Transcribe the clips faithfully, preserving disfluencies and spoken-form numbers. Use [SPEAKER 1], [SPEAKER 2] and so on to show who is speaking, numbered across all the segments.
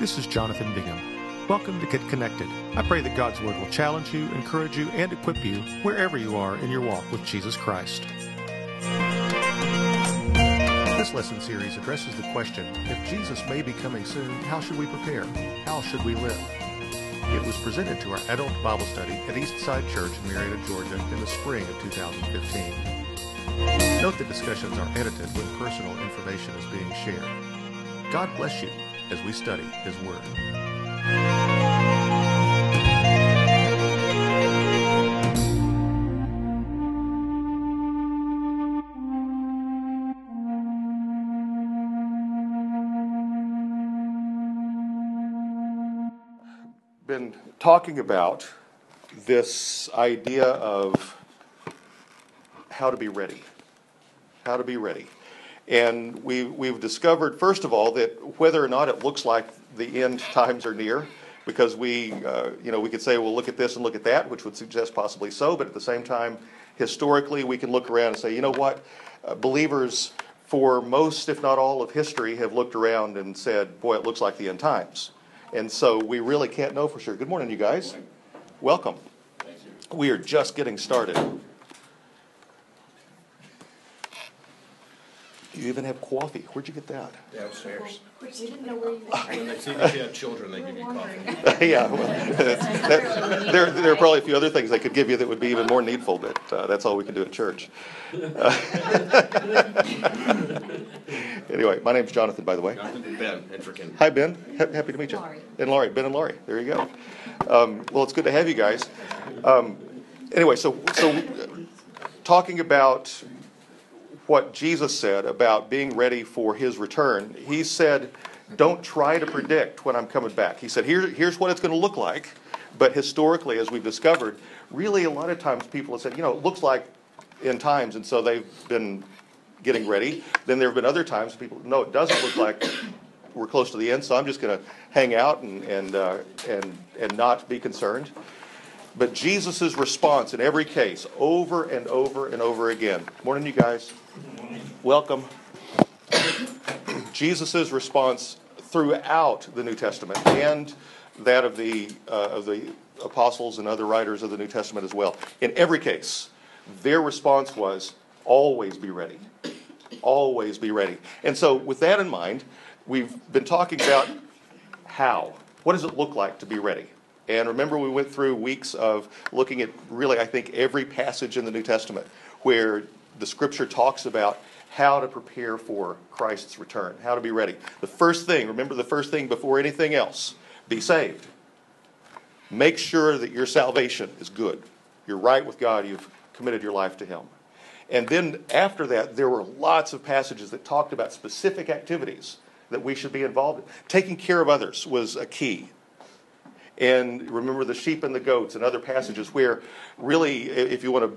[SPEAKER 1] This is Jonathan Bingham. Welcome to Get Connected. I pray that God's Word will challenge you, encourage you, and equip you wherever you are in your walk with Jesus Christ. This lesson series addresses the question, if Jesus may be coming soon, how should we prepare? How should we live? It was presented to our adult Bible study at Eastside Church in Marietta, Georgia in the spring of two thousand fifteen. Note that discussions are edited when personal information is being shared. God bless you as we study His Word. Been talking about this idea of how to be ready. How to be ready. And we, we've discovered, first of all, that whether or not it looks like the end times are near, because we, uh, you know, we could say, well, look at this and look at that, which would suggest possibly so, but at the same time, historically, we can look around and say, you know what, uh, believers for most, if not all of history, have looked around and said, boy, it looks like the end times. And so we really can't know for sure. Good morning, you guys.
[SPEAKER 2] Morning.
[SPEAKER 1] Welcome.
[SPEAKER 2] Thank you.
[SPEAKER 1] We are just getting started. You even have coffee. Where'd you get that?
[SPEAKER 2] Downstairs.
[SPEAKER 3] We didn't know where you were.
[SPEAKER 2] When they see that you have children, they give you coffee.
[SPEAKER 1] Yeah, well, that, there, there are probably a few other things they could give you that would be even more needful, but uh, that's all we can do at church. Uh, anyway, my name's Jonathan, by the way.
[SPEAKER 2] Jonathan, Ben, Entrican.
[SPEAKER 1] Hi, Ben. Ha- happy to meet you.
[SPEAKER 3] Laurie.
[SPEAKER 1] And Laurie. Ben and Laurie. There you go. Um, well, it's good to have you guys. Um, anyway, so so talking about what Jesus said about being ready for His return, He said, don't try to predict when I'm coming back. He said, Here, here's what it's going to look like. But historically, as we've discovered, really a lot of times people have said, you know, it looks like end times, and so they've been getting ready. Then there have been other times people, no, it doesn't look like we're close to the end, so I'm just going to hang out and and uh, and and not be concerned. But Jesus' response in every case, over and over and over again. Morning, you guys. Welcome. Jesus' response throughout the New Testament and that of the uh, of the apostles and other writers of the New Testament as well. In every case, their response was, always be ready. Always be ready. And so with that in mind, we've been talking about how. What does it look like to be ready? And remember, we went through weeks of looking at really, I think, every passage in the New Testament where the Scripture talks about how to prepare for Christ's return, how to be ready. The first thing, remember the first thing before anything else, be saved. Make sure that your salvation is good. You're right with God. You've committed your life to Him. And then after that, there were lots of passages that talked about specific activities that we should be involved in. Taking care of others was a key. And remember the sheep and the goats and other passages where really, if you want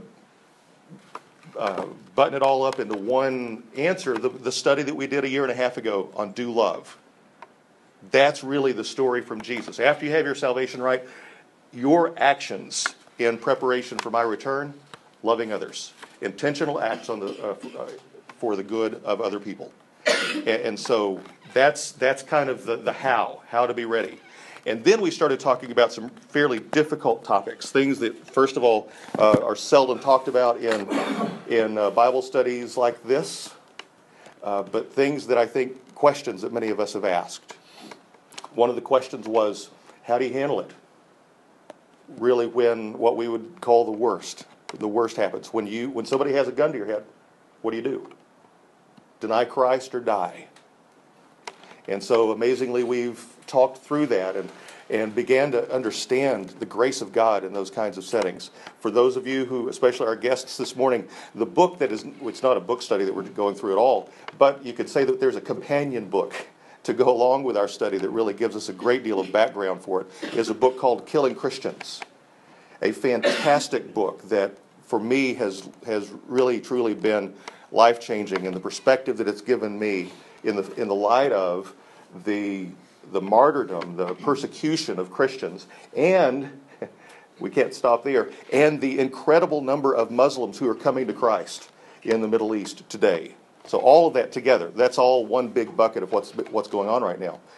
[SPEAKER 1] to uh, button it all up into one answer, the, the study that we did a year and a half ago on do love. That's really the story from Jesus. After you have your salvation right, your actions in preparation for my return, loving others. Intentional acts on the uh, uh, for the good of other people. And, and so that's that's kind of the, the how, how to be ready. And then we started talking about some fairly difficult topics, things that, first of all, uh, are seldom talked about in in uh, Bible studies like this, uh, but things that I think, questions that many of us have asked. One of the questions was, how do you handle it? Really, when what we would call the worst, the worst happens. When you, when somebody has a gun to your head, what do you do? Deny Christ or die? And so, amazingly, we've talked through that and, and began to understand the grace of God in those kinds of settings. For those of you who, especially our guests this morning, the book that is, it's not a book study that we're going through at all, but you could say that there's a companion book to go along with our study that really gives us a great deal of background for it, is a book called Killing Christians. A fantastic book that, for me, has has really, truly been life-changing in the perspective that it's given me in the in the light of the the martyrdom, the persecution of Christians, and we can't stop there, and the incredible number of Muslims who are coming to Christ in the Middle East today. So all of that together, that's all one big bucket of what's what's going on right now.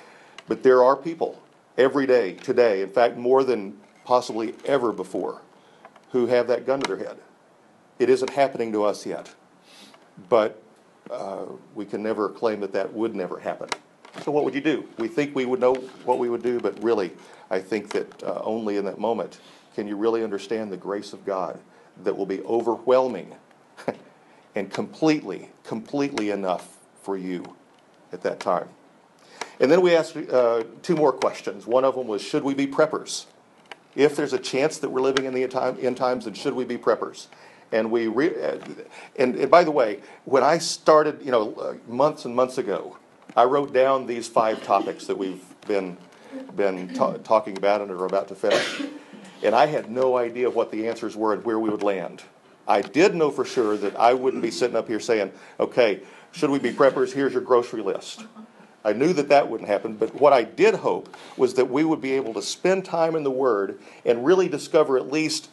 [SPEAKER 1] But there are people every day, today, in fact, more than possibly ever before, who have that gun to their head. It isn't happening to us yet, but uh, we can never claim that that would never happen. So what would you do? We think we would know what we would do, but really, I think that uh, only in that moment can you really understand the grace of God that will be overwhelming and completely, completely enough for you at that time. And then we asked uh, two more questions. One of them was, should we be preppers? If there's a chance that we're living in the end, time, end times, then should we be preppers? And we, re- and, and by the way, when I started, you know, uh, months and months ago, I wrote down these five topics that we've been been ta- talking about and are about to finish. And I had no idea what the answers were and where we would land. I did know for sure that I wouldn't be sitting up here saying, okay, should we be preppers? Here's your grocery list. I knew that that wouldn't happen, but what I did hope was that we would be able to spend time in the Word and really discover at least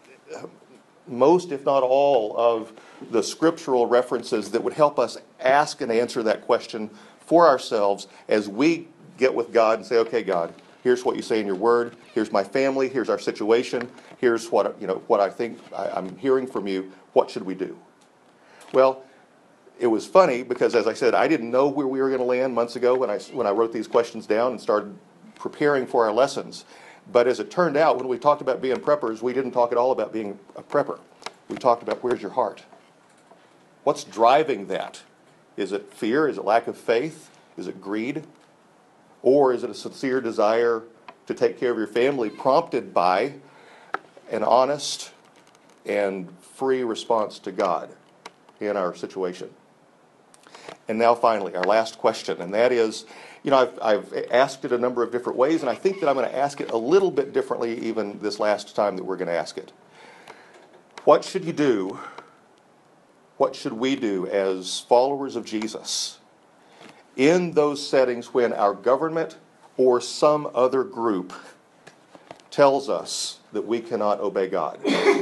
[SPEAKER 1] most, if not all, of the scriptural references that would help us ask and answer that question for ourselves as we get with God and say, okay, God, here's what you say in your Word. Here's my family. Here's our situation. Here's what, you know, what I think I, I'm hearing from you. What should we do? Well, it was funny because, as I said, I didn't know where we were going to land months ago when I, when I wrote these questions down and started preparing for our lessons. But as it turned out, when we talked about being preppers, we didn't talk at all about being a prepper. We talked about, where's your heart? What's driving that? Is it fear? Is it lack of faith? Is it greed? Or is it a sincere desire to take care of your family prompted by an honest and free response to God in our situation? And now finally, our last question, and that is, you know, I've, I've asked it a number of different ways, and I think that I'm going to ask it a little bit differently even this last time that we're going to ask it. What should you do? What should we do as followers of Jesus in those settings when our government or some other group tells us that we cannot obey God?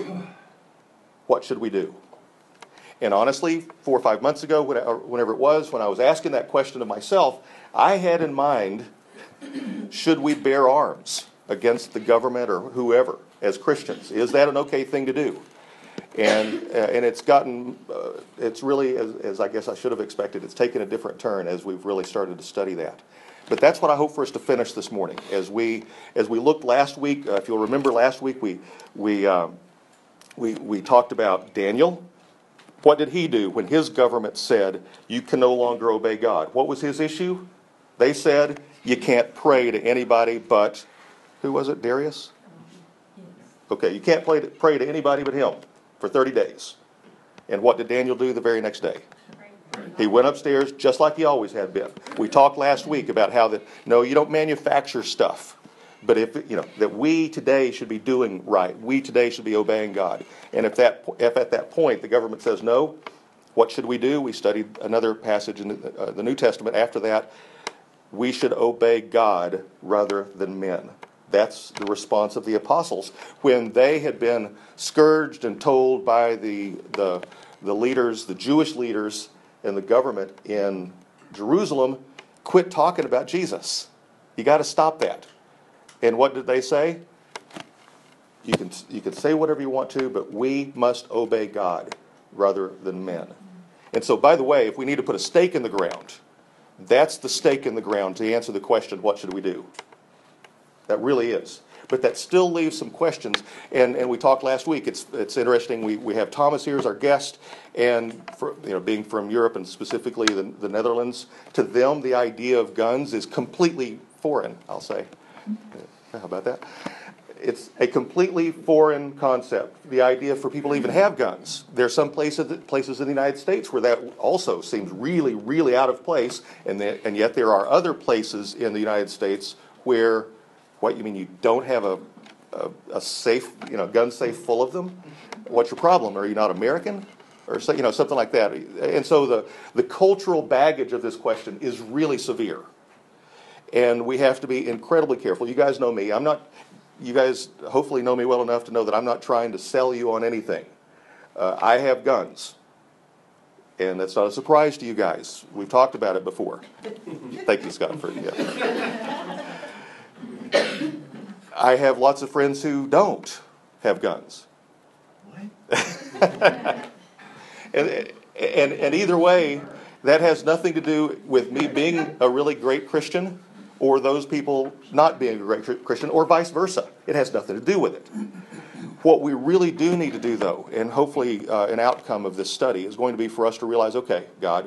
[SPEAKER 1] What should we do? And honestly, four or five months ago, whenever it was, when I was asking that question of myself, I had in mind, should we bear arms against the government or whoever as Christians? Is that an okay thing to do? And uh, and it's gotten, uh, it's really, as, as I guess I should have expected, it's taken a different turn as we've really started to study that. But that's what I hope for us to finish this morning. As we as we looked last week, uh, if you'll remember last week, we we um, we we talked about Daniel. What did he do when his government said, you can no longer obey God? What was his issue? They said, you can't pray to anybody but, who was it, Darius? Okay, you can't pray to, pray to anybody but him for thirty days. And what did Daniel do the very next day? He went upstairs just like he always had been. We talked last week about how that, no, you don't manufacture stuff. But if, you know, that we today should be doing right. We today should be obeying God. And if that, if at that point the government says no, what should we do? We studied another passage in the, uh, the New Testament after that. We should obey God rather than men. That's the response of the apostles when they had been scourged and told by the the, the leaders, the Jewish leaders and the government in Jerusalem, quit talking about Jesus. You got to stop that. And what did they say? You can you can say whatever you want to, but we must obey God rather than men. And so, by the way, if we need to put a stake in the ground, that's the stake in the ground to answer the question, what should we do? That really is. But that still leaves some questions. And, and we talked last week. It's it's interesting. We, we have Thomas here as our guest. And for, you know, being from Europe and specifically the, the Netherlands, to them the idea of guns is completely foreign, I'll say. How about that? It's a completely foreign concept. The idea for people to even have guns. There are some places places in the United States where that also seems really, really out of place. And, the, and yet there are other places in the United States where, what, you mean you don't have a, a, a safe, you know, gun safe full of them? What's your problem? Are you not American? Or, you know, something like that. And so the, the cultural baggage of this question is really severe. And we have to be incredibly careful. You guys know me. I'm not, you guys hopefully know me well enough to know that I'm not trying to sell you on anything. Uh, I have guns. And that's not a surprise to you guys. We've talked about it before. Thank you, Scott, for yeah. I have lots of friends who don't have guns. and, and, and either way, that has nothing to do with me being a really great Christian or those people not being a great Christian or vice versa. It has nothing to do with it. What we really do need to do, though, and hopefully uh, an outcome of this study is going to be for us to realize, okay, God,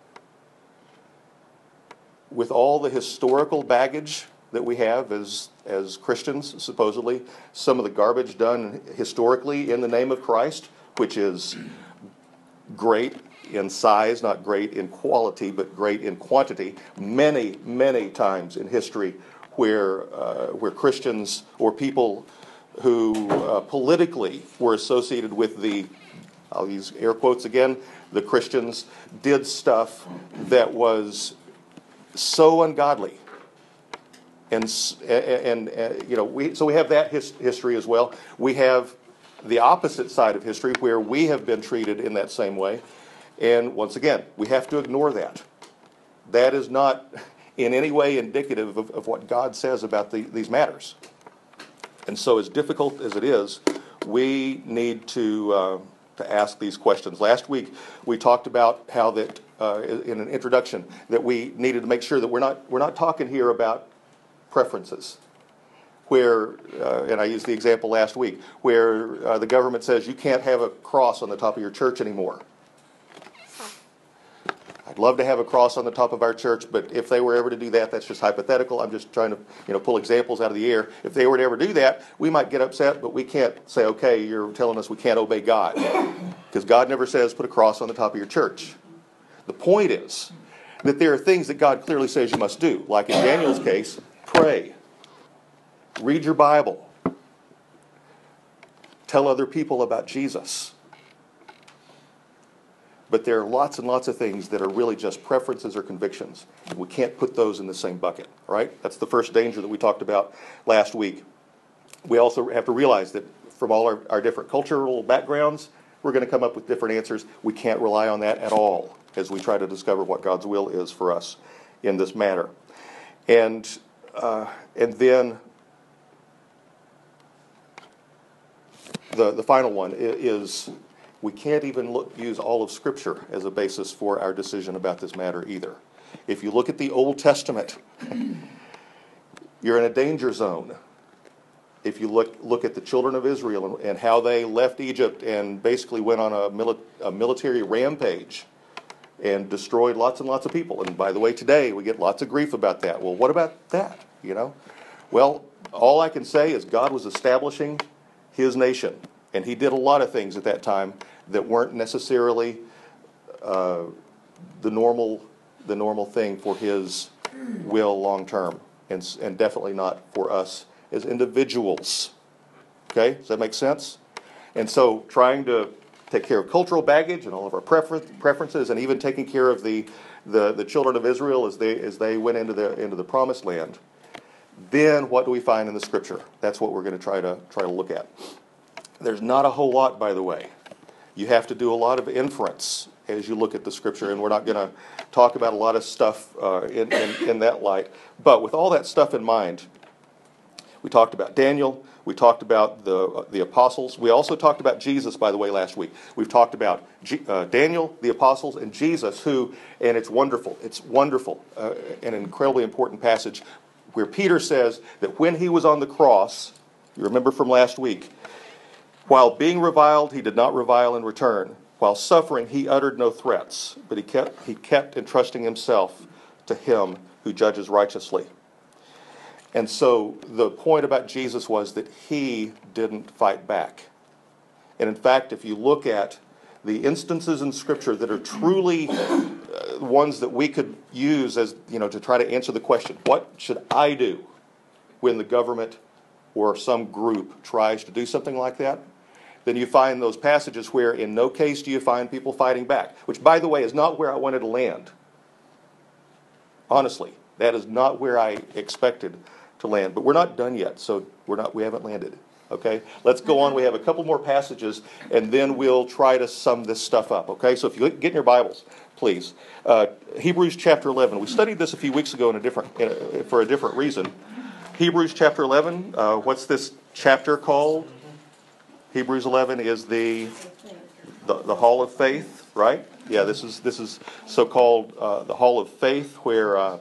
[SPEAKER 1] with all the historical baggage that we have as, as Christians, supposedly, some of the garbage done historically in the name of Christ, which is great in size, not great in quality, but great in quantity, many, many times in history where, uh, where Christians or people who uh, politically were associated with the, I'll use air quotes again, the Christians did stuff that was so ungodly. And, and, and you know, we, so we have that his, history as well. We have the opposite side of history where we have been treated in that same way. And once again, we have to ignore that. That is not in any way indicative of, of what God says about the, these matters. And so as difficult as it is, we need to uh, to ask these questions. Last week, we talked about how that, uh, in an introduction, that we needed to make sure that we're not we're not talking here about preferences, where, uh, and I used the example last week, where uh, the government says you can't have a cross on the top of your church anymore. I'd love to have a cross on the top of our church, but if they were ever to do that, that's just hypothetical. I'm just trying to, you know, pull examples out of the air. If they were to ever do that, we might get upset, but we can't say, okay, you're telling us we can't obey God. Because God never says put a cross on the top of your church. The point is that there are things that God clearly says you must do. Like in Daniel's case, pray. Read your Bible. Tell other people about Jesus. But there are lots and lots of things that are really just preferences or convictions. We can't put those in the same bucket, right? That's the first danger that we talked about last week. We also have to realize that from all our, our different cultural backgrounds, we're going to come up with different answers. We can't rely on that at all as we try to discover what God's will is for us in this matter. And, uh, and then the, the final one is... we can't even look, use all of Scripture as a basis for our decision about this matter either. If you look at the Old Testament, you're in a danger zone. If you look look at the children of Israel and, and how they left Egypt and basically went on a, mili- a military rampage and destroyed lots and lots of people. And by the way, today we get lots of grief about that. Well, what about that? You know, well, all I can say is God was establishing His nation. And He did a lot of things at that time that weren't necessarily uh, the normal the normal thing for His will long term, and and definitely not for us as individuals. Okay, does that make sense? And so, trying to take care of cultural baggage and all of our prefer- preferences, and even taking care of the, the the children of Israel as they as they went into the into the promised land. Then, what do we find in the Scripture? That's what we're going to try to try to look at. There's not a whole lot, by the way. You have to do a lot of inference as you look at the Scripture, and we're not going to talk about a lot of stuff uh, in, in, in that light. But with all that stuff in mind, we talked about Daniel, we talked about the uh, the apostles. We also talked about Jesus, by the way, last week. We've talked about G- uh, Daniel, the apostles, and Jesus, who, and it's wonderful, it's wonderful, uh, an incredibly important passage where Peter says that when he was on the cross, you remember from last week, while being reviled, he did not revile in return. While suffering, he uttered no threats, but he kept he kept entrusting himself to Him who judges righteously. And so the point about Jesus was that He didn't fight back. And in fact, if you look at the instances in Scripture that are truly uh, ones that we could use as, you know, to try to answer the question, what should I do when the government or some group tries to do something like that? Then you find those passages where in no case do you find people fighting back, which, by the way, is not where I wanted to land. Honestly, that is not where I expected to land. But we're not done yet, so we're not. We haven't landed. Okay, let's go on. We have a couple more passages, and then we'll try to sum this stuff up. Okay, so if you get in your Bibles, please. Uh, Hebrews chapter eleven. We studied this a few weeks ago in a different, in a, for a different reason. Hebrews chapter eleven. Uh, what's this chapter called? Hebrews eleven is the the, the Hall of Faith, right? Yeah, this is this is so-called uh, the Hall of Faith, where. Uh,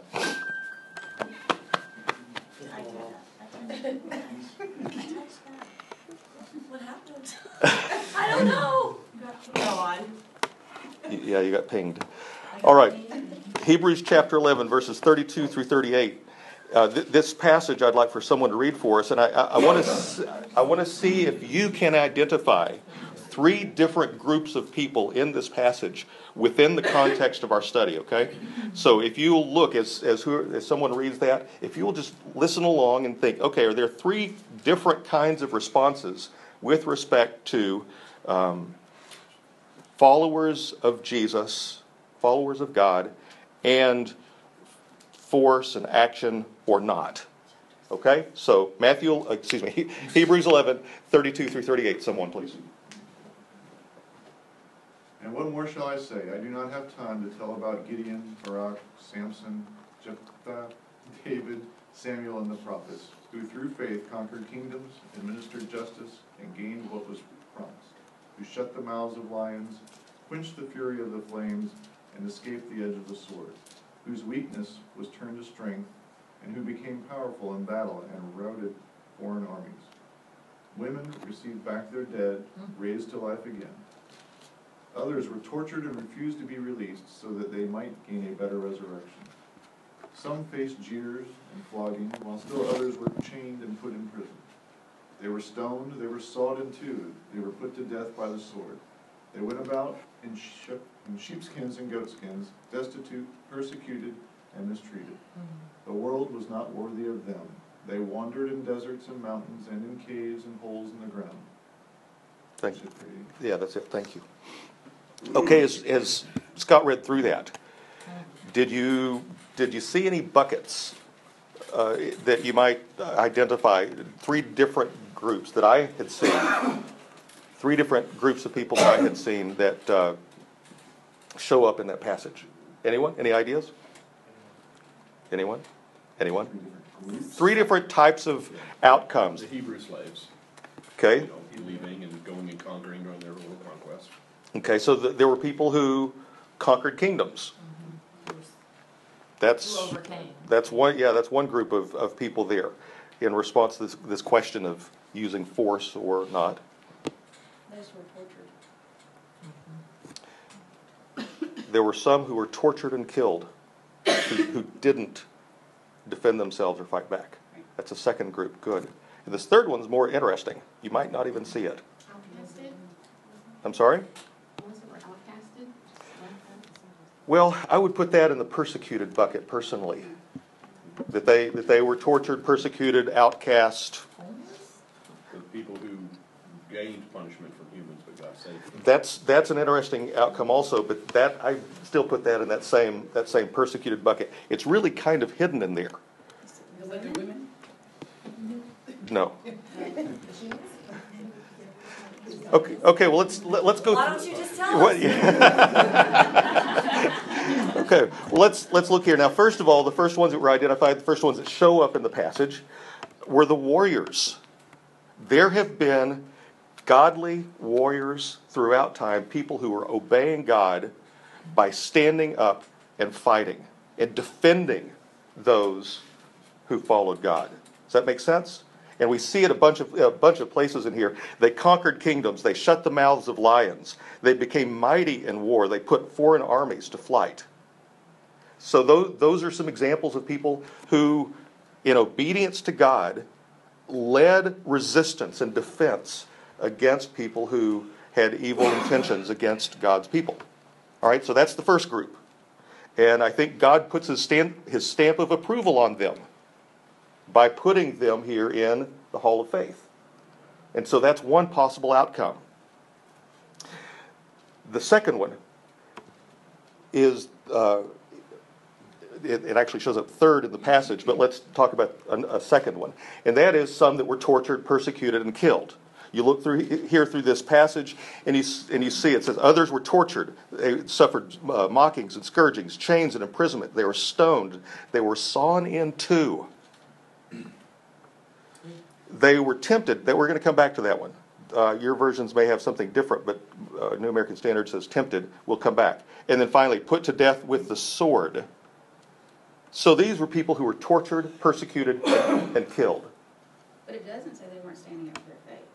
[SPEAKER 3] What happened? I don't know. Go on.
[SPEAKER 1] Yeah, you got pinged. All right. Hebrews chapter eleven, verses thirty-two through thirty-eight. Uh, th- this passage I'd like for someone to read for us, and I, I, I want to I want to see if you can identify three different groups of people in this passage within the context of our study. Okay, so if you look as as, who, as someone reads that, if you will just listen along and think, okay, are there three different kinds of responses with respect to um, followers of Jesus, followers of God, and force and action or not? Okay, so Matthew, excuse me, Hebrews eleven, thirty-two through thirty-eight. Someone, please.
[SPEAKER 4] And what more shall I say? I do not have time to tell about Gideon, Barak, Samson, Jephthah, David, Samuel, and the prophets, who through faith conquered kingdoms, administered justice, and gained what was promised, who shut the mouths of lions, quenched the fury of the flames, and escaped the edge of the sword, whose weakness was turned to strength, and who became powerful in battle and routed foreign armies. Women received back their dead, raised to life again. Others were tortured and refused to be released so that they might gain a better resurrection. Some faced jeers and flogging, while still others were chained and put in prison. They were stoned, they were sawed in two, they were put to death by the sword. They went about in, sheep, in sheepskins and goatskins, destitute, persecuted, and mistreated. Mm-hmm. The world was not worthy of them. They wandered in deserts and mountains and in caves and holes in the ground.
[SPEAKER 1] Thank you. Yeah, that's it. Thank you. Okay, as, as Scott read through that, did you did you see any buckets uh, that you might identify? Three different groups that I had seen. Three different groups of people that I had seen that uh, show up in that passage. Anyone? Any ideas? Anyone? Anyone? Three different types of outcomes.
[SPEAKER 2] The Hebrew slaves.
[SPEAKER 1] Okay.
[SPEAKER 2] You know, leaving and going and conquering during their little conquest.
[SPEAKER 1] Okay, so th- there were people who conquered kingdoms.
[SPEAKER 3] Who
[SPEAKER 1] That's
[SPEAKER 3] overcame.
[SPEAKER 1] that's one. Yeah, that's one group of, of people there, in response to this this question of using force or not.
[SPEAKER 3] Those were tortured.
[SPEAKER 1] There were some who were tortured and killed, who, who didn't defend themselves or fight back. That's a second group. Good. And this third one's more interesting. You might not even see it.
[SPEAKER 5] Outcasted?
[SPEAKER 1] I'm sorry?
[SPEAKER 5] Ones that were outcasted?
[SPEAKER 1] Well, I would put that in the persecuted bucket personally. That they that they were tortured, persecuted, outcast.
[SPEAKER 2] The people who gained punishment from humans but got saved from them.
[SPEAKER 1] That's that's an interesting outcome also, but that I still put that in that same that same persecuted bucket. It's really kind of hidden in there.
[SPEAKER 5] The women?
[SPEAKER 1] No. Okay. Okay. Well, let's let, let's go.
[SPEAKER 3] Why
[SPEAKER 1] through-
[SPEAKER 3] don't you just tell
[SPEAKER 1] What-
[SPEAKER 3] us?
[SPEAKER 1] Okay. Well, let's let's look here now. First of all, the first ones that were identified, the first ones that show up in the passage, were the warriors. There have been godly warriors throughout time, people who are obeying God by standing up and fighting and defending those who followed God. Does that make sense? And we see it a bunch of a bunch of places in here. They conquered kingdoms. They shut the mouths of lions. They became mighty in war. They put foreign armies to flight. So those, those are some examples of people who, in obedience to God, led resistance and defense against people who had evil intentions against God's people. All right, so that's the first group. And I think God puts his stamp, his stamp of approval on them by putting them here in the Hall of Faith. And so that's one possible outcome. The second one is uh, it, it actually shows up third in the passage, but let's talk about a, a second one. And that is some that were tortured, persecuted, and killed. You look through here through this passage, and you and you see it says others were tortured, they suffered uh, mockings and scourgings, chains and imprisonment. They were stoned, they were sawn in two. They were tempted. That we're going to come back to that one. Uh, your versions may have something different, but uh, New American Standard says tempted. We'll come back. And then finally, put to death with the sword. So these were people who were tortured, persecuted, and, and killed.
[SPEAKER 5] But it doesn't say they weren't standing up for their faith.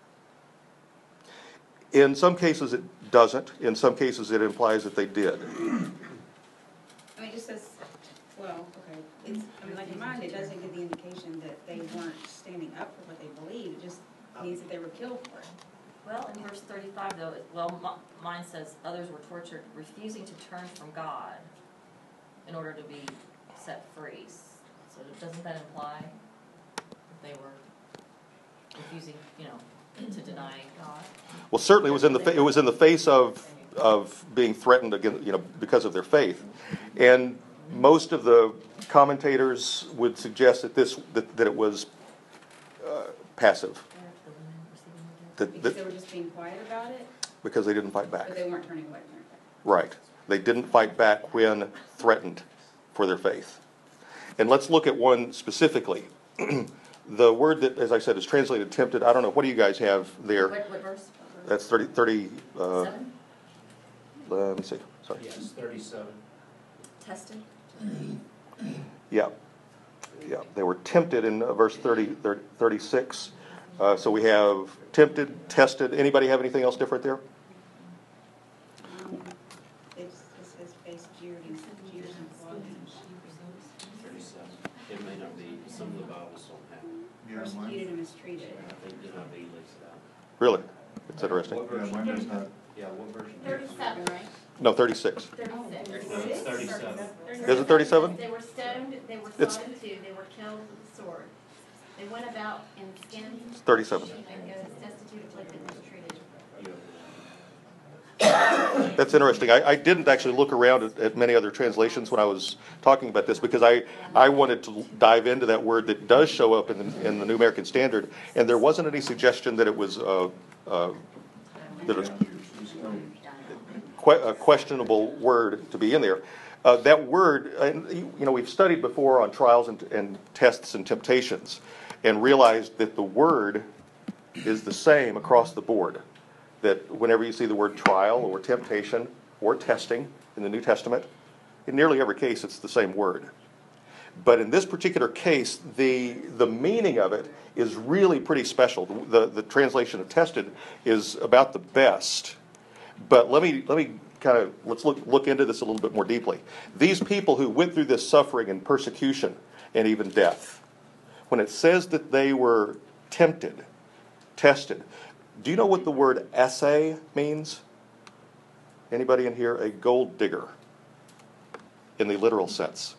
[SPEAKER 1] In some cases it doesn't. In some cases it implies that they did.
[SPEAKER 5] I mean, it just says, well, okay, it's, I mean, like in mine, it doesn't give the indication that they weren't standing up for what they believed. It just means that they were killed for it.
[SPEAKER 3] Well, in verse thirty-five though, it- well, mi- mine says, others were tortured, refusing to turn from God in order to be set free. So doesn't that imply that they were refusing, you know, to deny God?
[SPEAKER 1] Well, certainly it was in the fa- it was in the face of of being threatened again, you know, because of their faith. And most of the commentators would suggest that this that, that it was uh, passive. That,
[SPEAKER 5] Because
[SPEAKER 1] that,
[SPEAKER 5] they were just being quiet about it,
[SPEAKER 1] because they didn't fight back.
[SPEAKER 5] but they weren't turning away from their faith.
[SPEAKER 1] Right. They didn't fight back when threatened for their faith. And let's look at one specifically. The word that, as I said, is translated tempted. I don't know. What do you guys have there?
[SPEAKER 3] What, what verse?
[SPEAKER 1] That's thirty, thirty uh,
[SPEAKER 3] Seven?
[SPEAKER 1] let me see. Sorry.
[SPEAKER 6] Yes, thirty-seven.
[SPEAKER 3] Tested?
[SPEAKER 1] Yeah. Yeah. They were tempted in uh, verse thirty, thirty, thirty-six. Uh, so we have tempted, tested. Anybody have anything else different there?
[SPEAKER 5] Um, It's, it says face jeered and jeers and flogging.
[SPEAKER 6] Thirty-seven. It may not be, some of the Bibles don't have it.
[SPEAKER 4] Yeah,
[SPEAKER 5] Persecuted
[SPEAKER 4] mine,
[SPEAKER 5] and mistreated.
[SPEAKER 6] I think N I V lays it out.
[SPEAKER 1] Really? It's interesting.
[SPEAKER 6] What
[SPEAKER 4] yeah,
[SPEAKER 6] version?
[SPEAKER 4] mine does not.
[SPEAKER 6] Yeah, what version?
[SPEAKER 7] Thirty-seven, right?
[SPEAKER 1] No, thirty-six.
[SPEAKER 7] Thirty-six.
[SPEAKER 6] No, it's thirty-seven.
[SPEAKER 1] Is it thirty-seven?
[SPEAKER 7] They were stoned, they were
[SPEAKER 1] It's-
[SPEAKER 7] sawn in two, they were killed with the sword. They went about in skins.
[SPEAKER 1] It's thirty-seven.
[SPEAKER 7] And goes destitute, afflicted, and mistreated.
[SPEAKER 1] That's interesting. I, I didn't actually look around at, at many other translations when I was talking about this because I, I wanted to dive into that word that does show up in the, in the New American Standard, and there wasn't any suggestion that it was uh, uh, that it was que- a questionable word to be in there. Uh, that word, and, you know, we've studied before on trials and, and tests and temptations, and realized that the word is the same across the board. That whenever you see the word trial or temptation or testing in the New Testament, in nearly every case it's the same word. But in this particular case, the the meaning of it is really pretty special. The the translation of tested is about the best. But let me let me kind of let's look look into this a little bit more deeply. These people who went through this suffering and persecution and even death, when it says that they were tempted, tested, do you know what the word assay means? Anybody in here a gold digger in the literal sense?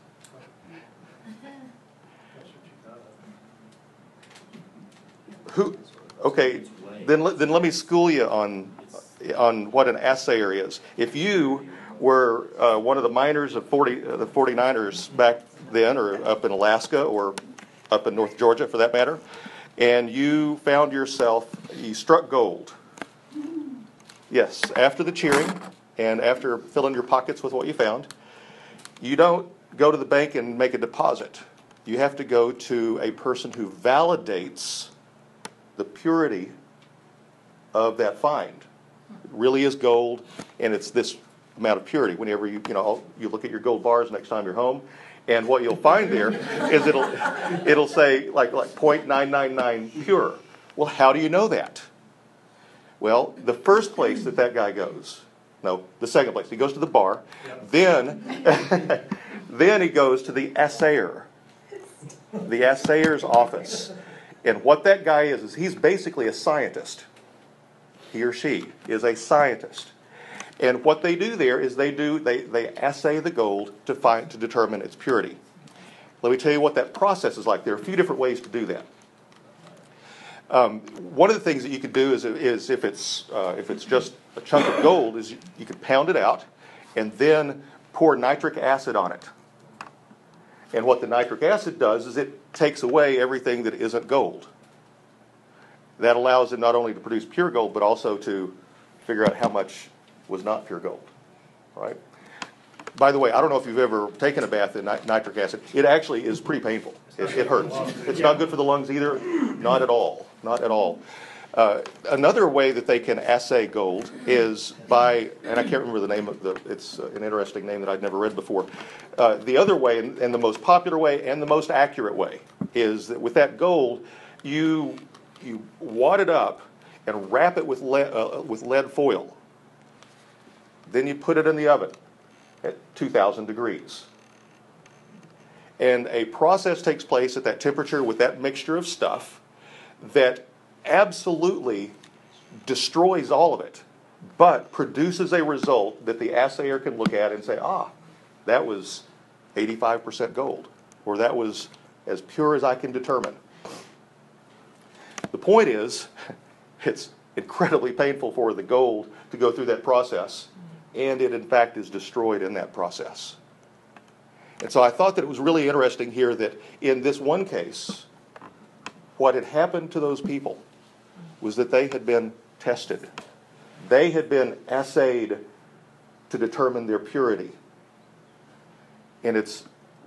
[SPEAKER 1] Who? Okay, then let- then let me school you on on what an assayer is. If you were uh, one of the miners of forty, uh, the forty-niners back then, or up in Alaska, or up in North Georgia for that matter, and you found yourself, you struck gold. Yes, after the cheering and after filling your pockets with what you found, you don't go to the bank and make a deposit. You have to go to a person who validates the purity of that find. It really is gold, and it's this amount of purity. Whenever you, you know, you look at your gold bars next time you're home, and what you'll find there is it'll it'll say like like zero point nine nine nine pure. Well, how do you know that? Well, the first place that that guy goes, no, the second place, he goes to the bar. Then, then he goes to the assayer, the assayer's office. And what that guy is, is he's basically a scientist. He or she is a scientist. And what they do there is they do they, they assay the gold to find to determine its purity. Let me tell you what that process is like. There are a few different ways to do that. Um, one of the things that you could do is, is if it's uh, if it's just a chunk of gold, is you, you could pound it out and then pour nitric acid on it. And what the nitric acid does is it takes away everything that isn't gold. That allows it not only to produce pure gold, but also to figure out how much was not pure gold, right? By the way, I don't know if you've ever taken a bath in nitric acid. It actually is pretty painful. It, it hurts. It's not good for the lungs either. Not at all. Not at all. Uh, another way that they can assay gold is by, and I can't remember the name of the, it's uh, an interesting name that I'd never read before. Uh, the other way, and, and the most popular way, and the most accurate way, is that with that gold, you you wad it up and wrap it with lead, uh, with lead foil. Then you put it in the oven at two thousand degrees. And a process takes place at that temperature with that mixture of stuff that absolutely destroys all of it, but produces a result that the assayer can look at and say, ah, that was eighty-five percent gold, or that was as pure as I can determine. The point is, it's incredibly painful for the gold to go through that process, and it in fact is destroyed in that process. And so I thought that it was really interesting here that in this one case, what had happened to those people was that they had been tested. They had been assayed to determine their purity. And it's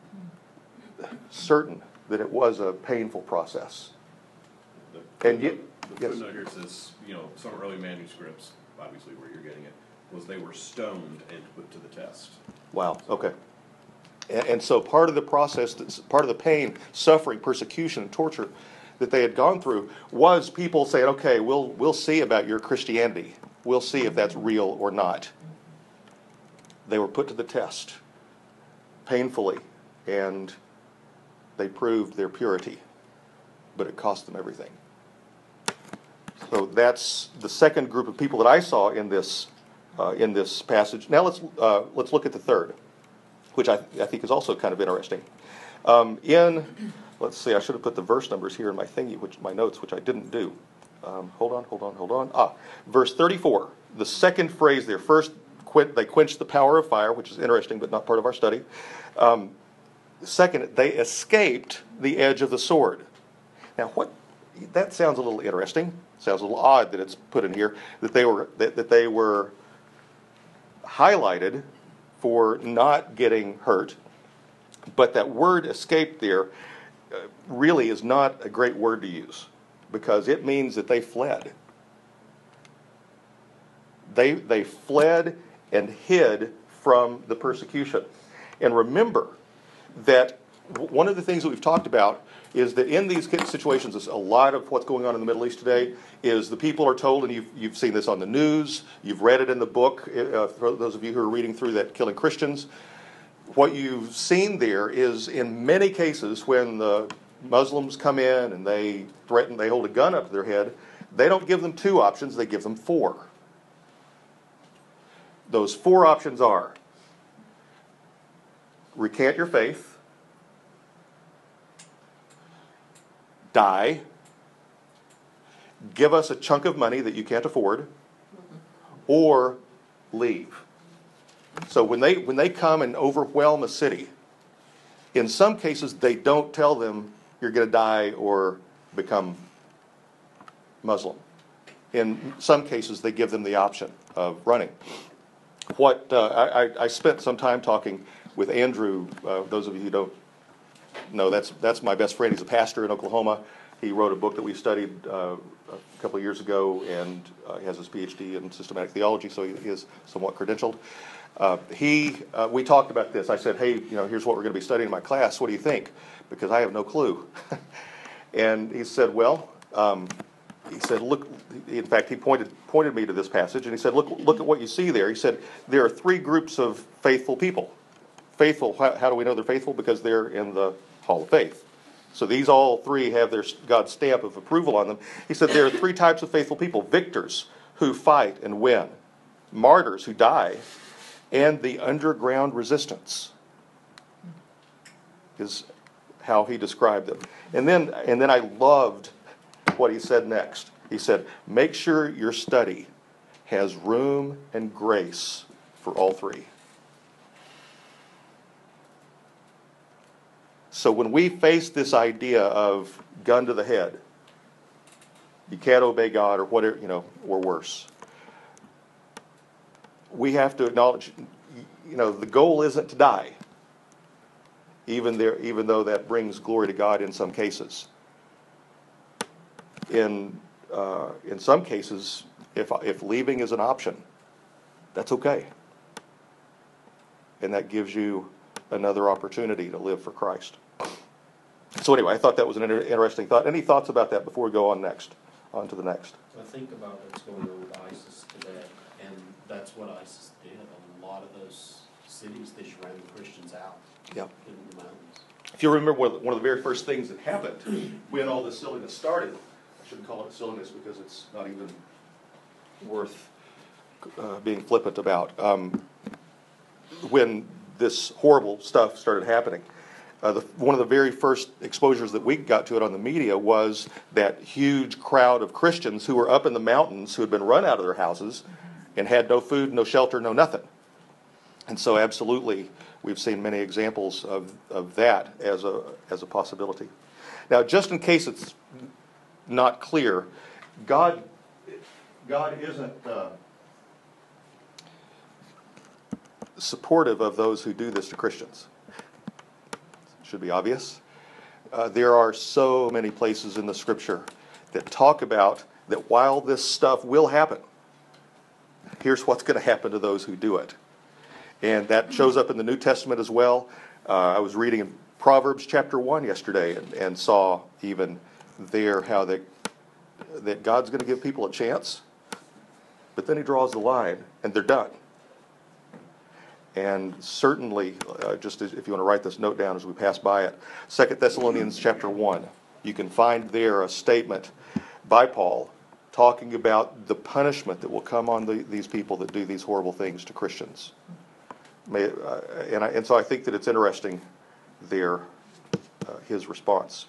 [SPEAKER 1] certain that it was a painful process.
[SPEAKER 2] The
[SPEAKER 1] And yet,
[SPEAKER 2] footnote, the
[SPEAKER 1] yes.
[SPEAKER 2] footnote here says, you know, some early manuscripts, obviously where you're getting it, was they were stoned and put to the test.
[SPEAKER 1] Wow, okay. And, and so part of the process, that's part of the pain, suffering, persecution, and torture that they had gone through was people saying, okay, we'll, we'll see about your Christianity. We'll see if that's real or not. They were put to the test painfully, and they proved their purity, but it cost them everything. So that's the second group of people that I saw in this uh, in this passage. Now let's uh, let's look at the third, which I, I think is also kind of interesting. Um, in let's see, I should have put the verse numbers here in my thingy, which my notes, which I didn't do. Um, hold on, hold on, hold on. Ah, verse thirty-four. The second phrase there. First, quit, they quenched the power of fire, which is interesting, but not part of our study. Um, second, they escaped the edge of the sword. Now, what? That sounds a little interesting. Sounds a little odd that it's put in here that they were that, that they were highlighted for not getting hurt, but that word "escape" there uh, really is not a great word to use because it means that they fled. They they fled and hid from the persecution. And remember that one of the things that we've talked about is that in these situations, a lot of what's going on in the Middle East today is the people are told, and you've, you've seen this on the news, you've read it in the book, uh, for those of you who are reading through that Killing Christians, what you've seen there is in many cases when the Muslims come in and they threaten, they hold a gun up to their head, they don't give them two options, they give them four. Those four options are recant your faith, die, give us a chunk of money that you can't afford, or leave. So when they when they come and overwhelm a city, in some cases they don't tell them you're going to die or become Muslim. In some cases they give them the option of running. What uh, I, I spent some time talking with Andrew. Uh, those of you who don't know, that's that's my best friend. He's a pastor in Oklahoma. He wrote a book that we studied uh, a couple of years ago, and uh, he has his P H D in systematic theology, so he is somewhat credentialed. Uh, he, uh, we talked about this. I said, hey, you know, here's what we're going to be studying in my class. What do you think? Because I have no clue. And he said, well, um, he said, look. In fact, he pointed pointed me to this passage, and he said, look, look at what you see there. He said, there are three groups of faithful people. Faithful. How, how do we know they're faithful? Because they're in the Hall of Faith. So these all three have their God's stamp of approval on them. He said there are three types of faithful people: victors who fight and win, martyrs who die, and the underground resistance. Is how he described them. And then, and then I loved what he said next. He said, make sure your study has room and grace for all three. So when we face this idea of gun to the head, you can't obey God or whatever, you know, or worse, we have to acknowledge, you know, the goal isn't to die, even there, even though that brings glory to God in some cases. In uh, in some cases, if if leaving is an option, that's okay, and that gives you another opportunity to live for Christ. So anyway, I thought that was an inter- interesting thought. Any thoughts about that before we go on next, on to the next?
[SPEAKER 6] I think about what's going on with ISIS today, and that's what ISIS did. A lot of those cities, they just ran the Christians out
[SPEAKER 1] Yep.
[SPEAKER 6] in the mountains.
[SPEAKER 1] If you remember, one of the- one of the very first things that happened when all this silliness started, I shouldn't call it silliness because it's not even worth uh, being flippant about. Um, when this horrible stuff started happening, uh, the, one of the very first exposures that we got to it on the media was that huge crowd of Christians who were up in the mountains who had been run out of their houses and had no food, no shelter, no nothing. And so absolutely, we've seen many examples of, of that as a, as a possibility. Now, just in case it's not clear, God, God isn't uh, supportive of those who do this to Christians. Should be obvious. Uh, there are so many places in the Scripture that talk about that while this stuff will happen, here's what's going to happen to those who do it. And that shows up in the New Testament as well. Uh, I was reading in Proverbs chapter one yesterday and, and saw even there how that, that God's going to give people a chance, but then he draws the line and they're done. And certainly, uh, just as, if you want to write this note down as we pass by it, Second Thessalonians chapter one, you can find there a statement by Paul talking about the punishment that will come on the, these people that do these horrible things to Christians. May, uh, and, I, and so I think that it's interesting there, uh, his response.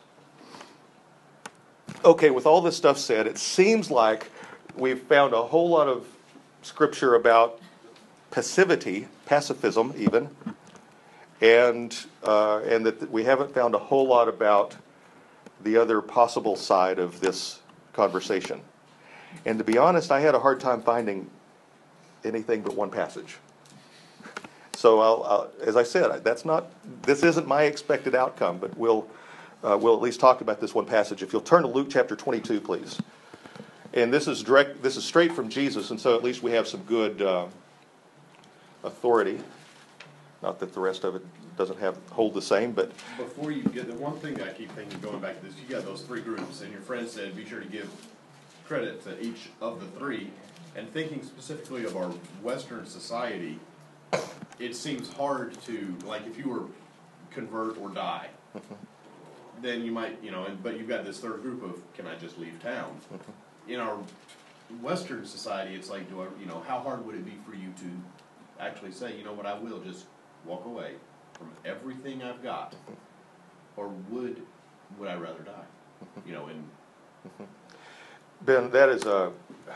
[SPEAKER 1] Okay, with all this stuff said, it seems like we've found a whole lot of scripture about passivity, pacifism even, and uh, and that we haven't found a whole lot about the other possible side of this conversation. And to be honest, I had a hard time finding anything but one passage. So, I'll, I'll, as I said, that's not. This isn't my expected outcome, but we'll uh, we'll at least talk about this one passage. If you'll turn to Luke chapter twenty-two, please. And this is direct. This is straight from Jesus, and so at least we have some good uh, authority. Not that the rest of it doesn't have hold the same, but
[SPEAKER 2] Before you get, the one thing that I keep thinking, going back to this, you got those three groups, and your friend said be sure to give credit to each of the three. And thinking specifically of our Western society, it seems hard to, like, if you were convert or die, then you might, you know, and but you've got this third group of, can I just leave town? In our Western society, it's like, do I, you know, how hard would it be for you to actually say, you know what, I will just walk away from everything I've got, or would would I rather die? You know, and
[SPEAKER 1] Ben, that is a.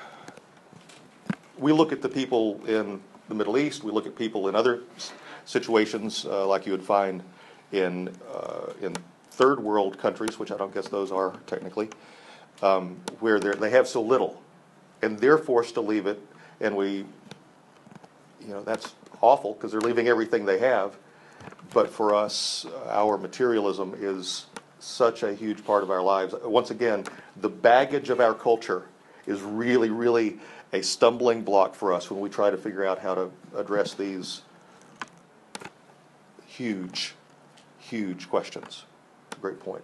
[SPEAKER 1] We look at the people in the Middle East. We look at people in other situations, uh, like you would find in uh, in third world countries, which I don't guess those are technically, um, where they they have so little, and they're forced to leave it, and we, you know, that's awful because they're leaving everything they have. But for us, our materialism is such a huge part of our lives. Once again, the baggage of our culture is really, really a stumbling block for us when we try to figure out how to address these huge, huge questions. Great point.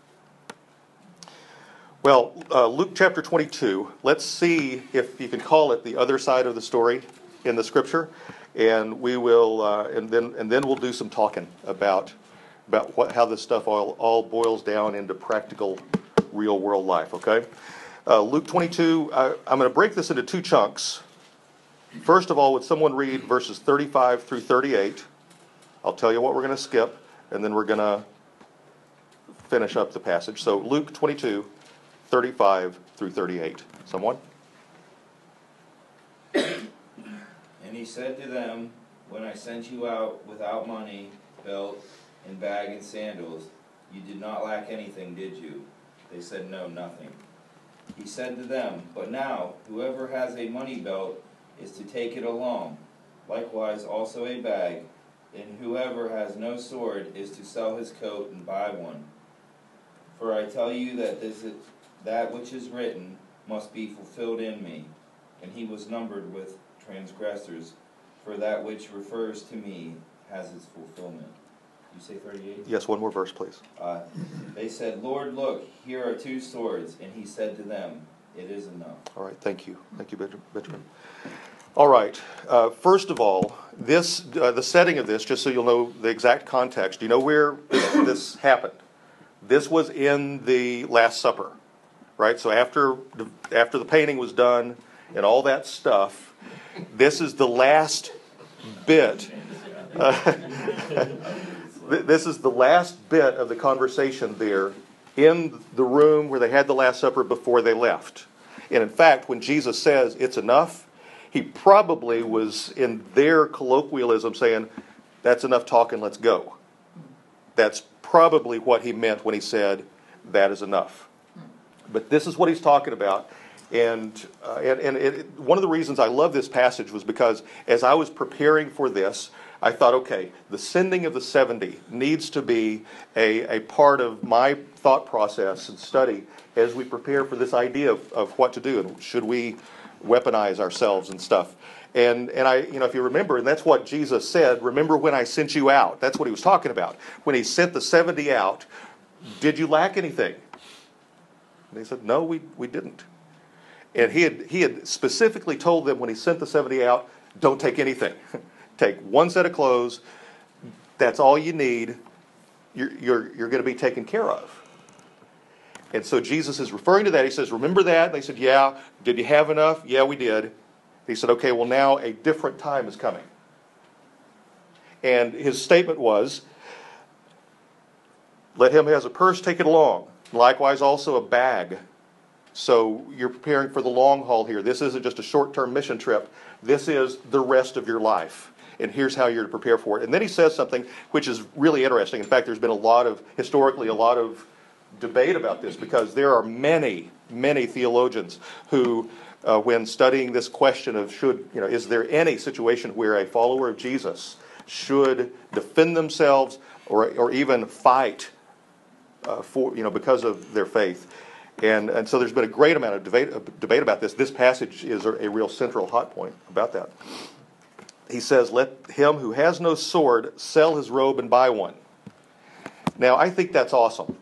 [SPEAKER 1] Well, uh, Luke chapter twenty-two, let's see if you can call it the other side of the story in the scripture. And we will, uh, and then and then we'll do some talking about about what how this stuff all, all boils down into practical, real world life. Okay, uh, Luke twenty-two. I, I'm going to break this into two chunks. First of all, would someone read verses thirty-five through thirty-eight? I'll tell you what we're going to skip, and then we're going to finish up the passage. So Luke twenty-two, thirty-five through thirty-eight. Someone?
[SPEAKER 8] And he said to them, when I sent you out without money, belt, and bag and sandals. You did not lack anything, did you? They said, no, nothing. He said to them, but now, whoever has a money belt is to take it along, likewise also a bag, and whoever has no sword is to sell his coat and buy one. For I tell you that this is, that which is written must be fulfilled in me. And he was numbered with transgressors, for that which refers to me has its fulfillment. You say thirty-eight?
[SPEAKER 1] Yes, one more verse, please.
[SPEAKER 8] Uh, they said, Lord, look, here are two swords. And he said to them, it is enough.
[SPEAKER 1] All right, thank you. Thank you, Benjamin. All right, uh, first of all, this uh, the setting of this, just so you'll know the exact context, do you know where this, this happened? This was in the Last Supper, right? So after the, after the painting was done and all that stuff, this is the last bit. Uh, this is the last bit of the conversation there in the room where they had the Last Supper before they left. And in fact, when Jesus says it's enough, he probably was in their colloquialism saying, that's enough talking, let's go. That's probably what he meant when he said, that is enough. But this is what he's talking about. And, uh, and, and it, one of the reasons I love this passage was because as I was preparing for this, I thought, okay, the sending of the seventy needs to be a, a part of my thought process and study as we prepare for this idea of, of what to do and should we weaponize ourselves and stuff. And and I, you know, if you remember, and that's what Jesus said, remember when I sent you out. That's what he was talking about. When he sent the seventy out, did you lack anything? And they said, no, we, we didn't. And he had he had specifically told them when he sent the seventy out, don't take anything. Take one set of clothes. That's all you need. You're, you're, you're going to be taken care of. And so Jesus is referring to that. He says, remember that? And they said, yeah. Did you have enough? Yeah, we did. He said, okay, well now a different time is coming. And his statement was, let him who has a purse take it along. Likewise also a bag. So you're preparing for the long haul here. This isn't just a short-term mission trip. This is the rest of your life. And here's how you're to prepare for it. And then he says something which is really interesting. In fact, there's been a lot of, historically, a lot of debate about this because there are many, many theologians who, uh, when studying this question of should, you know, is there any situation where a follower of Jesus should defend themselves or, or even fight uh, for, you know, because of their faith. And, and so there's been a great amount of debate, uh, debate about this. This passage is a, a real central hot point about that. He says, let him who has no sword sell his robe and buy one. Now, I think that's awesome.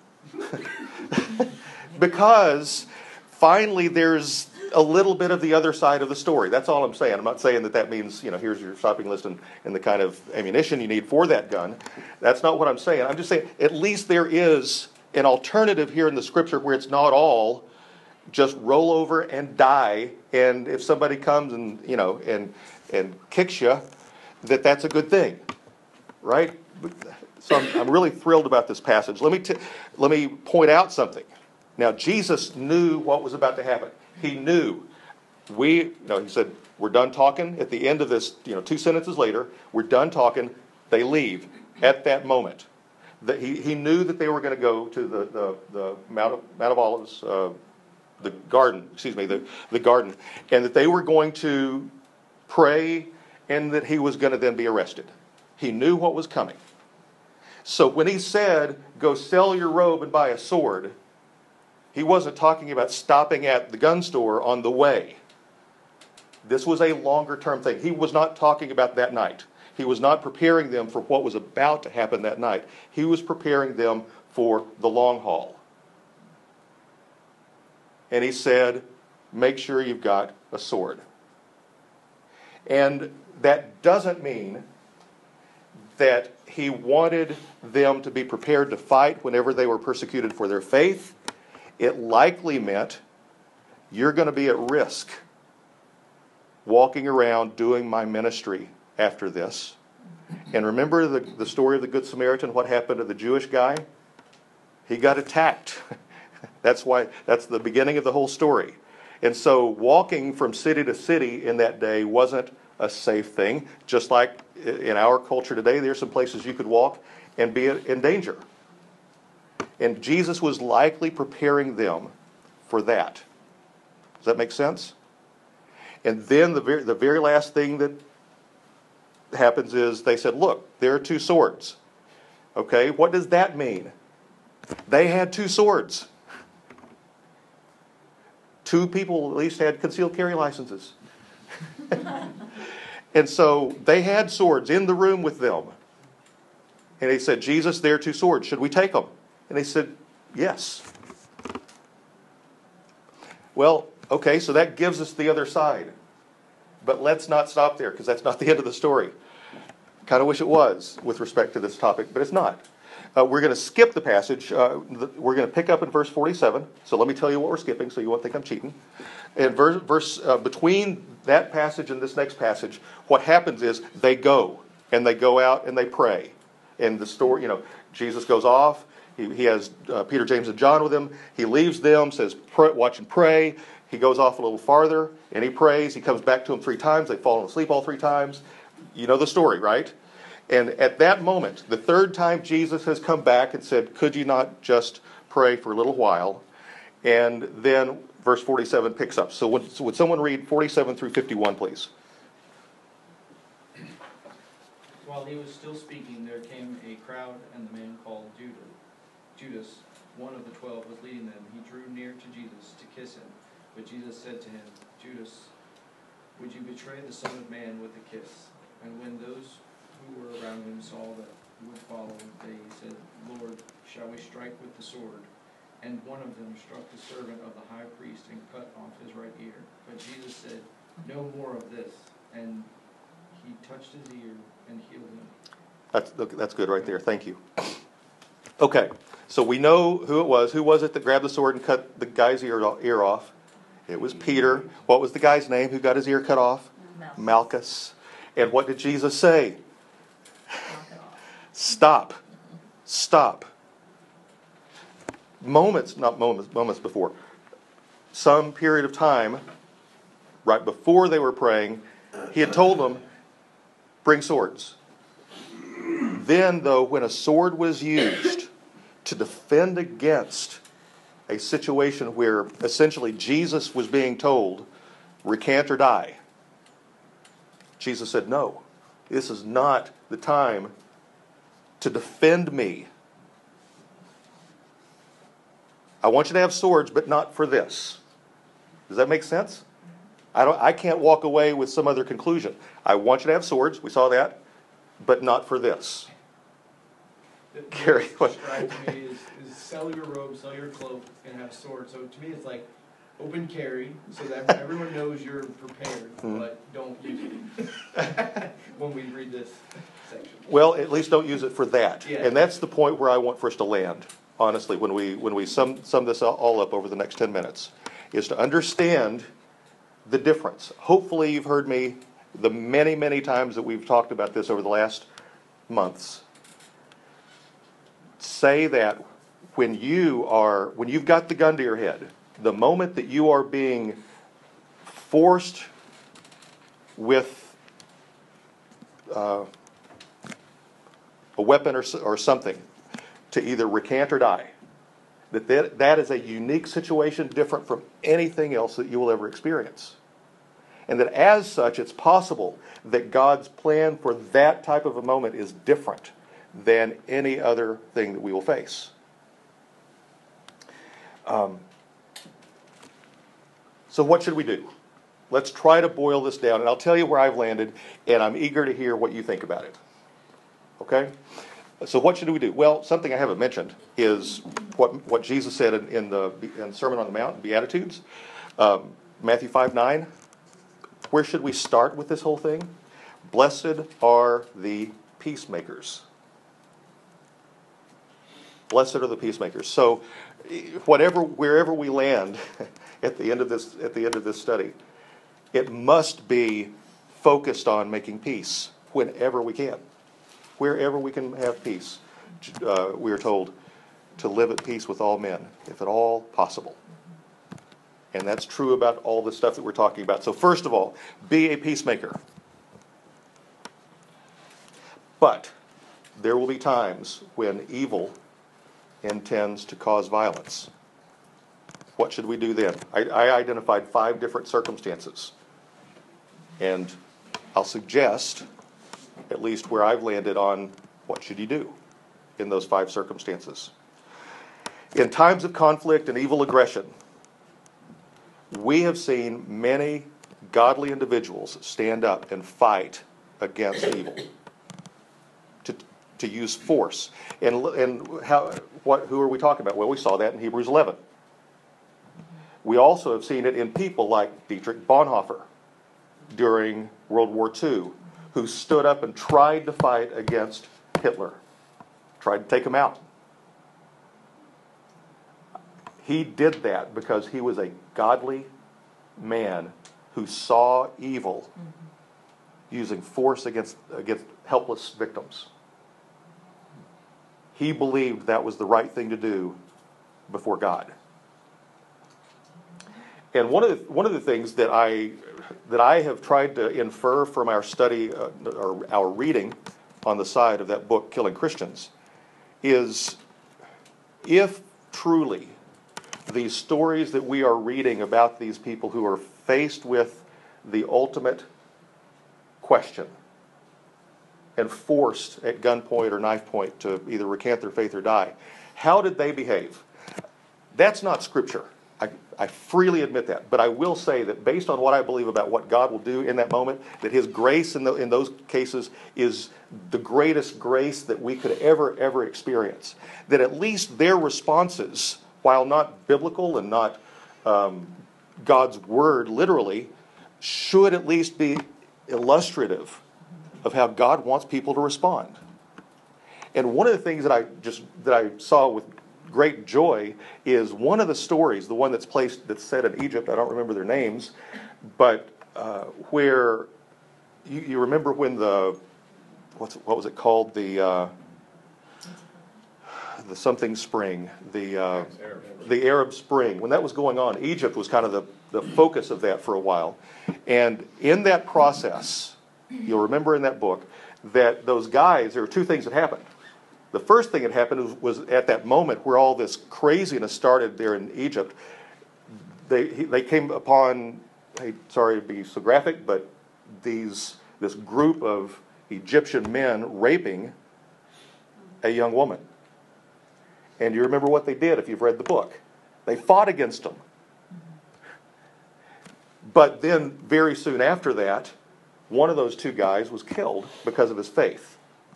[SPEAKER 1] Because finally there's a little bit of the other side of the story. That's all I'm saying. I'm not saying that that means, you know, here's your shopping list and, and the kind of ammunition you need for that gun. That's not what I'm saying. I'm just saying at least there is an alternative here in the scripture where it's not all just roll over and die, and if somebody comes and, you know, and and kicks you, that that's a good thing, right? So I'm, I'm really thrilled about this passage. Let me t- let me point out something. Now, Jesus knew what was about to happen. He knew. We, you know, he said, we're done talking. At the end of this, you know, two sentences later, we're done talking. They leave at that moment. That he, he knew that they were going to go to the, the, the Mount of, Mount of Olives, uh, the garden, excuse me, the, the garden, and that they were going to pray and that he was going to then be arrested. He knew what was coming. So when he said, go sell your robe and buy a sword, he wasn't talking about stopping at the gun store on the way. This was a longer term thing. He was not talking about that night. He was not preparing them for what was about to happen that night. He was preparing them for the long haul. And he said, make sure you've got a sword. And that doesn't mean that he wanted them to be prepared to fight whenever they were persecuted for their faith. It likely meant you're going to be at risk walking around doing my ministry after this. And remember the, the story of the Good Samaritan, what happened to the Jewish guy? He got attacked. That's why, that's the beginning of the whole story. And so walking from city to city in that day wasn't a safe thing. Just like in our culture today, there's some places you could walk and be in danger. And Jesus was likely preparing them for that. Does that make sense? And then the very, the very last thing that happens is they said, look, there are two swords. Okay, what does that mean? They had two swords. Two people at least had concealed carry licenses. And so they had swords in the room with them. And they said, Jesus, there are two swords. Should we take them? And they said, yes. Well, okay, so that gives us the other side. But let's not stop there, because that's not the end of the story. Kind of wish it was with respect to this topic, but it's not. Uh, we're going to skip the passage. Uh, the, we're going to pick up in verse forty-seven. So let me tell you what we're skipping, so you won't think I'm cheating. And verse, verse uh, between that passage and this next passage, what happens is they go and they go out and they pray. And the story, you know, Jesus goes off. He, he has uh, Peter, James, and John with him. He leaves them, says, pray, watch and pray. He goes off a little farther and he prays. He comes back to them three times. They've fallen asleep all three times. You know the story, right? And at that moment, the third time Jesus has come back and said, could you not just pray for a little while? And then verse forty-seven picks up. So would, so would someone read forty-seven through fifty-one, please?
[SPEAKER 9] While he was still speaking, there came a crowd, and the man called Judas, Judas, one of the twelve, was leading them. He drew near to Jesus to kiss him. But Jesus said to him, Judas, would you betray the Son of Man with a kiss? And when those who were around him saw that he would follow, they said, Lord, shall we strike with the sword? And one of them struck the servant of the high priest and cut off his right ear. But Jesus said, no more of this. And he touched his ear and healed him.
[SPEAKER 1] That's, that's good right there. Thank you. Okay, so we know who it was. Who was it that grabbed the sword and cut the guy's ear, ear off? It was Peter. What was the guy's name who got his ear cut off?
[SPEAKER 3] Malchus.
[SPEAKER 1] Malchus. And what did Jesus say? Stop. Stop. Moments, not moments, moments before. Some period of time, right before they were praying, he had told them, bring swords. Then, though, when a sword was used to defend against a situation where essentially Jesus was being told, recant or die, Jesus said, no, this is not the time to defend me. I want you to have swords, but not for this. Does that make sense? I don't. I can't walk away with some other conclusion. I want you to have swords. We saw that, but not for this.
[SPEAKER 9] The,
[SPEAKER 1] Gary, what?
[SPEAKER 9] Described to me is, is sell your robe, sell your cloak, and have a sword. So to me, it's like open carry, so that everyone knows you're prepared, mm-hmm. but don't use it when we read this section.
[SPEAKER 1] Well, at least don't use it for that.
[SPEAKER 9] Yeah.
[SPEAKER 1] And that's the point where I want for us to land, honestly, when we when we sum, sum this all up over the next ten minutes, is to understand the difference. Hopefully you've heard me the many, many times that we've talked about this over the last months. Say that when you are, when you've got the gun to your head, the moment that you are being forced with uh, a weapon or, or something to either recant or die, that, that that is a unique situation different from anything else that you will ever experience. And that as such, it's possible that God's plan for that type of a moment is different than any other thing that we will face. Um, so what should we do? Let's try to boil this down, and I'll tell you where I've landed, and I'm eager to hear what you think about it. Okay? So what should we do? Well, something I haven't mentioned is what what Jesus said in, in the in Sermon on the Mount, Beatitudes, um, Matthew five nine. Where should we start with this whole thing? Blessed are the peacemakers. Blessed are the peacemakers. So, whatever, wherever we land at the end of this at the end of this study, it must be focused on making peace whenever we can. Wherever we can have peace, uh, we are told to live at peace with all men, if at all possible. And that's true about all the stuff that we're talking about. So first of all, be a peacemaker. But there will be times when evil intends to cause violence. What should we do then? I, I identified five different circumstances. And I'll suggest, at least where I've landed on what should you do in those five circumstances. In times of conflict and evil aggression, we have seen many godly individuals stand up and fight against evil, to to use force. And and how what who are we talking about? Well, we saw that in Hebrews eleven. We also have seen it in people like Dietrich Bonhoeffer during World War Two, who stood up and tried to fight against Hitler, tried to take him out. He did that because he was a godly man who saw evil using force against, against helpless victims. He believed that was the right thing to do before God. And one of the, one of the things that I that I have tried to infer from our study uh, or our reading on the side of that book, Killing Christians, is if truly these stories that we are reading about these people who are faced with the ultimate question and forced at gunpoint or knife point to either recant their faith or die, how did they behave? That's not Scripture. I, I freely admit that. But I will say that based on what I believe about what God will do in that moment, that His grace in, the, in those cases is the greatest grace that we could ever, ever experience. That at least their responses, while not biblical and not um, God's Word literally, should at least be illustrative of how God wants people to respond. And one of the things that I just that I saw with great joy is one of the stories, the one that's placed that's set in Egypt. I don't remember their names, but uh, where you, you remember when the what's what was it called the uh, the something spring the uh, the Arab Spring, when that was going on. Egypt was kind of the the focus of that for a while, and in that process, you'll remember in that book that those guys, there were two things that happened. The first thing that happened was, was at that moment where all this craziness started there in Egypt, they they came upon, hey, sorry to be so graphic, but these this group of Egyptian men raping a young woman. And you remember what they did if you've read the book. They fought against them. But then very soon after that, one of those two guys was killed because of his faith.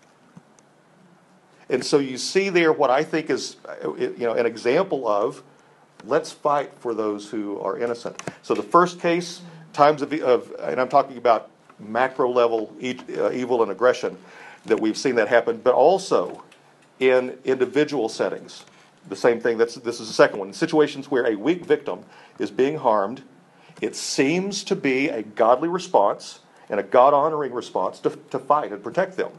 [SPEAKER 1] And so you see there what I think is, you know, an example of let's fight for those who are innocent. So the first case, times of, of and I'm talking about macro level e- uh, evil and aggression, that we've seen that happen, but also in individual settings. The same thing. That's this is the second one. In situations where a weak victim is being harmed, it seems to be a godly response and a God-honoring response to, to fight and protect them.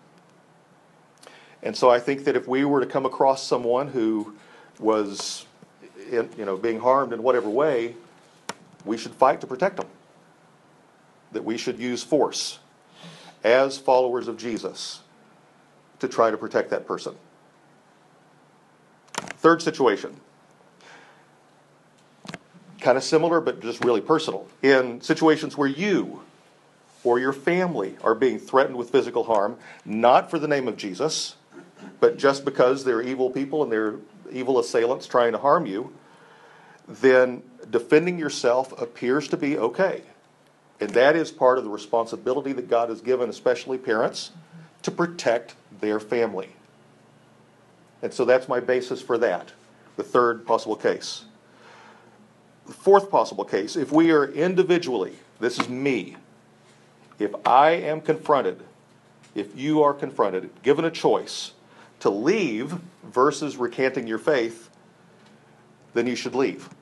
[SPEAKER 1] And so I think that if we were to come across someone who was, in, you know, being harmed in whatever way, we should fight to protect them. That we should use force as followers of Jesus to try to protect that person. Third situation. Kind of similar, but just really personal. In situations where you or your family are being threatened with physical harm, not for the name of Jesus, but just because they're evil people and they're evil assailants trying to harm you, then defending yourself appears to be okay. And that is part of the responsibility that God has given, especially parents, to protect their family. And so that's my basis for that, the third possible case. The fourth possible case, if we are individually, this is me, if I am confronted, if you are confronted, given a choice to leave versus recanting your faith, then you should leave.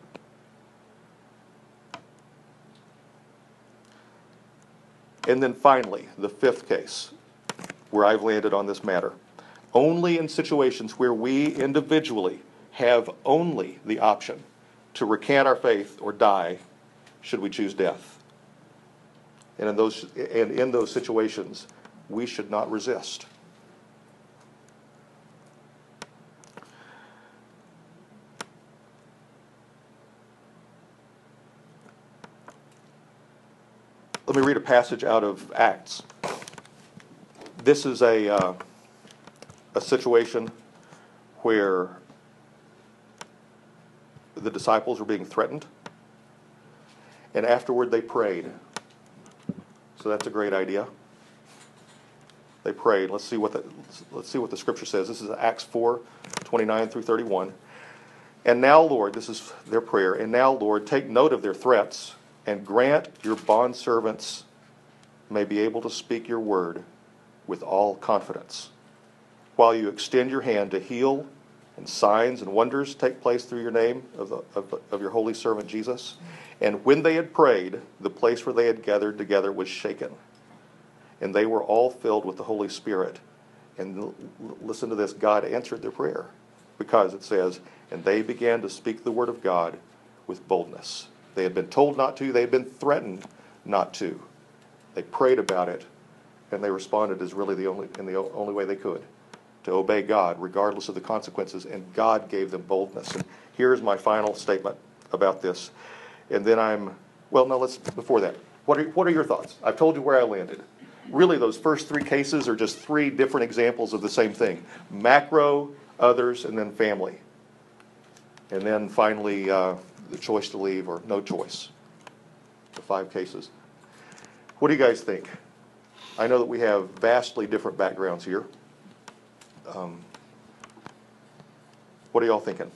[SPEAKER 1] And then finally, the fifth case, where I've landed on this matter. Only in situations where we individually have only the option to recant our faith or die should we choose death. And in those, and in those situations, we should not resist. let me read a passage out of Acts. This is a, uh, a situation where the disciples were being threatened, and afterward they prayed. So that's a great idea. They prayed. Let's see what the let's see what the scripture says. This is Acts four, twenty-nine through thirty-one. And now, Lord, this is their prayer. And now, Lord, take note of their threats and grant your bondservants may be able to speak your word with all confidence, while you extend your hand to heal, and signs and wonders take place through your name of, the, of, of your holy servant Jesus. And when they had prayed, the place where they had gathered together was shaken, and they were all filled with the Holy Spirit. And l- listen to this, God answered their prayer, because it says, and they began to speak the word of God with boldness. They had been told not to, they had been threatened not to. They prayed about it, and they responded as really the only in the only way they could, to obey God regardless of the consequences, and God gave them boldness. And here's my final statement about this. And then I'm, well, no, let's, before that, what are, what are your thoughts? I've told you where I landed. Really, those first three cases are just three different examples of the same thing. Macro, others, and then family. And then finally, uh, the choice to leave or no choice. The five cases. What do you guys think? I know that we have vastly different backgrounds here. Um, what are y'all thinking?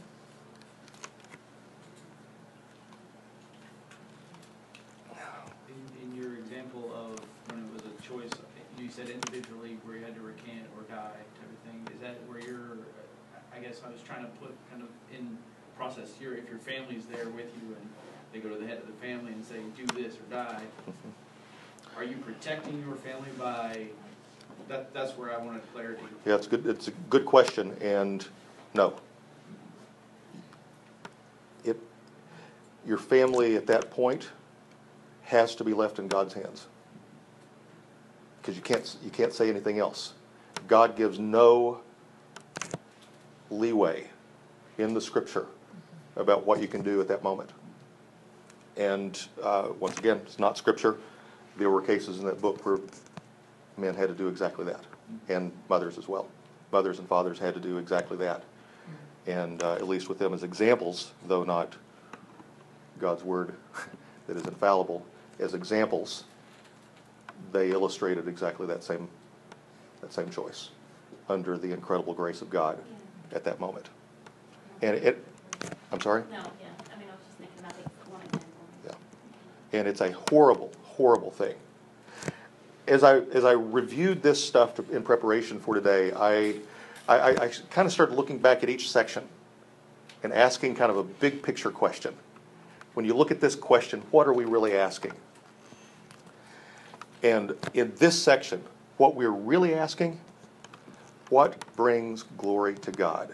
[SPEAKER 9] In, in your example of when it was a choice, you said individually where you had to recant or die type of thing. Is that where you're, I guess I was trying to put kind of in process here, if your family's there with you and they go to the head of the family and say, do this or die, are you protecting your family by, that? that's where I wanted clarity.
[SPEAKER 1] Yeah, it's good. It's a good question, and no. It, your family at that point has to be left in God's hands, because you can't you can't say anything else. God gives no leeway in the Scripture about what you can do at that moment. And uh, once again, it's not Scripture. There were cases in that book where men had to do exactly that, and mothers as well. Mothers and fathers had to do exactly that. And uh, at least with them as examples, though not God's word that is infallible, as examples, they illustrated exactly that same that same choice under the incredible grace of God at that moment. And it, I'm sorry?
[SPEAKER 7] No, yeah, I mean, I was just thinking about the one example.
[SPEAKER 1] Yeah. And it's a horrible, horrible thing. As I as I reviewed this stuff to, in preparation for today, I, I, I kind of started looking back at each section and asking kind of a big picture question. When you look at this question, what are we really asking? And in this section, what we're really asking, what brings glory to God?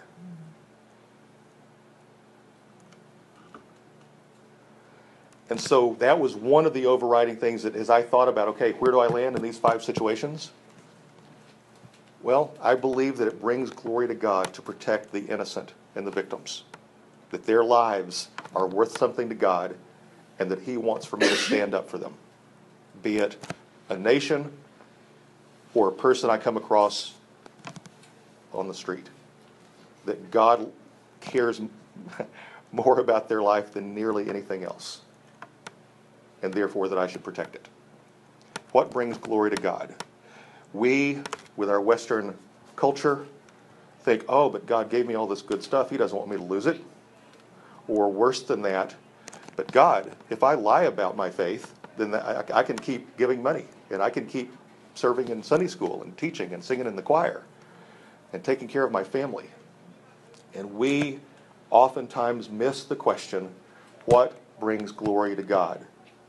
[SPEAKER 1] And so that was one of the overriding things that as I thought about, okay, where do I land in these five situations? Well, I believe that it brings glory to God to protect the innocent and the victims. That their lives are worth something to God, and that He wants for me to stand up for them. Be it a nation or a person I come across on the street. That God cares more about their life than nearly anything else. And therefore that I should protect it. What brings glory to God? We, with our Western culture, think, oh, but God gave me all this good stuff. He doesn't want me to lose it. Or worse than that, but God, if I lie about my faith, then I, I can keep giving money, and I can keep serving in Sunday school and teaching and singing in the choir and taking care of my family. And we oftentimes miss the question, what brings glory to God?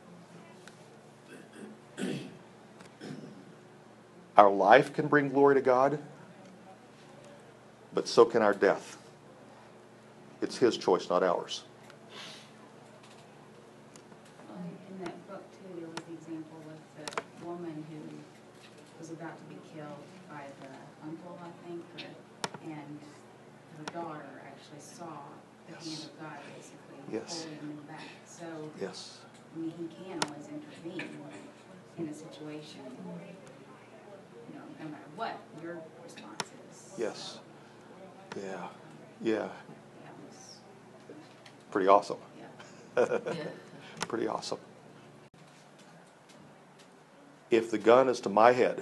[SPEAKER 1] Our life can bring glory to God, but so can our death. It's His choice, not ours.
[SPEAKER 5] Um, in that book too, there was the example with the woman who was about to be killed by the uncle, I think, or, and her daughter actually saw the
[SPEAKER 1] Yes.
[SPEAKER 5] hand of God basically
[SPEAKER 1] Yes.
[SPEAKER 5] holding them back. So,
[SPEAKER 1] Yes.
[SPEAKER 5] I mean, He can always intervene. in a situation, you know, no matter what, your response is.
[SPEAKER 1] Yes. Yeah. Yeah.
[SPEAKER 5] That was,
[SPEAKER 1] Pretty awesome.
[SPEAKER 5] yeah.
[SPEAKER 3] Yeah.
[SPEAKER 1] Pretty awesome. If the gun is to my head,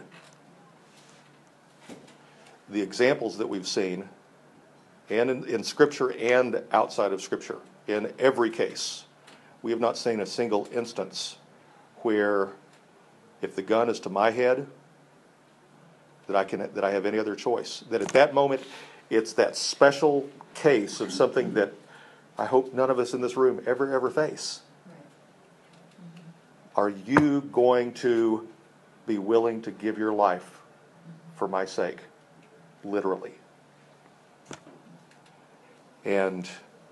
[SPEAKER 1] the examples that we've seen, and in, in Scripture and outside of Scripture, in every case, we have not seen a single instance where, if the gun is to my head, that I can that I have any other choice. That at that moment, it's that special case of something that I hope none of us in this room ever ever face. Are you going to be willing to give your life for my sake? Literally. And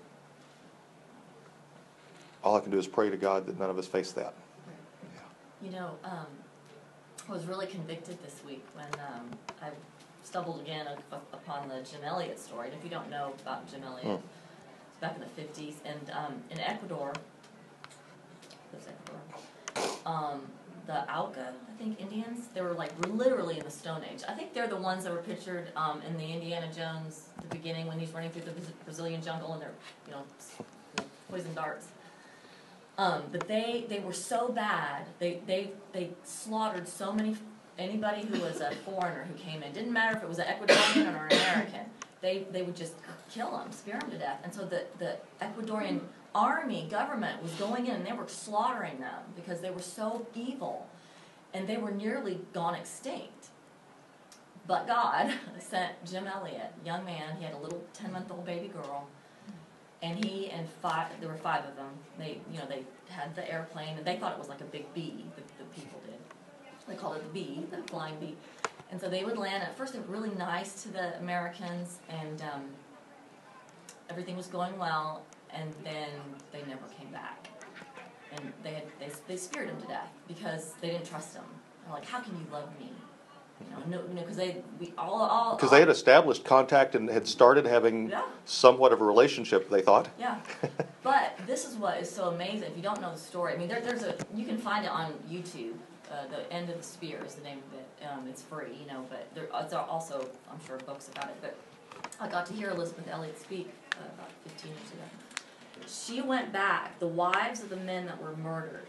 [SPEAKER 1] all I can do is pray to God that none of us face that.
[SPEAKER 3] You know, um, I was really convicted this week when um, I stumbled again up, up upon the Jim Elliot story. And if you don't know about Jim Elliot,
[SPEAKER 1] Mm.
[SPEAKER 3] it's back in the fifties. And um, in Ecuador, it was Ecuador, um, the Auca, I think, Indians, they were like literally in the Stone Age. I think they're the ones that were pictured um, in the Indiana Jones, the beginning when he's running through the Brazilian jungle and they're, you know, poison darts. Um, but they, they were so bad, they, they, they slaughtered so many, anybody who was a foreigner who came in. Didn't matter if it was an Ecuadorian or an American. They, they would just kill them, spear them to death. And so the, the Ecuadorian army, government was going in and they were slaughtering them because they were so evil. And they were nearly gone extinct. But God sent Jim Elliot, young man, he had a little ten-month-old baby girl. And he and five, there were five of them. They, you know, they had the airplane, and they thought it was like a big bee. The, the people did. They called it the bee, the flying bee. And so they would land. At first, they were really nice to the Americans, and um, everything was going well. And then they never came back, and they had they they speared him to death because they didn't trust him. They're like, "How can you love me?" You know, no, you know, because they we all all
[SPEAKER 1] Because they had established contact and had started having
[SPEAKER 3] Yeah.
[SPEAKER 1] somewhat of a relationship, they thought.
[SPEAKER 3] Yeah, but this is what is so amazing. If you don't know the story, I mean, there, there's a you can find it on YouTube. Uh, the End of the Spear is the name of it. Um, it's free, you know, but there are also, I'm sure, books about it. But I got to hear Elizabeth Elliot speak uh, about fifteen years ago. She went back. The wives of the men that were murdered,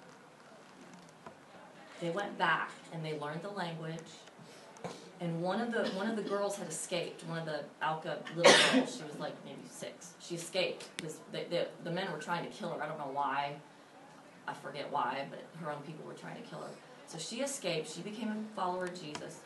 [SPEAKER 3] they went back and they learned the language. And one of the one of the girls had escaped. One of the Auca little girls, she was like maybe six. She escaped because the, the the men were trying to kill her. I don't know why. I forget why, but her own people were trying to kill her. So she escaped. She became a follower of Jesus.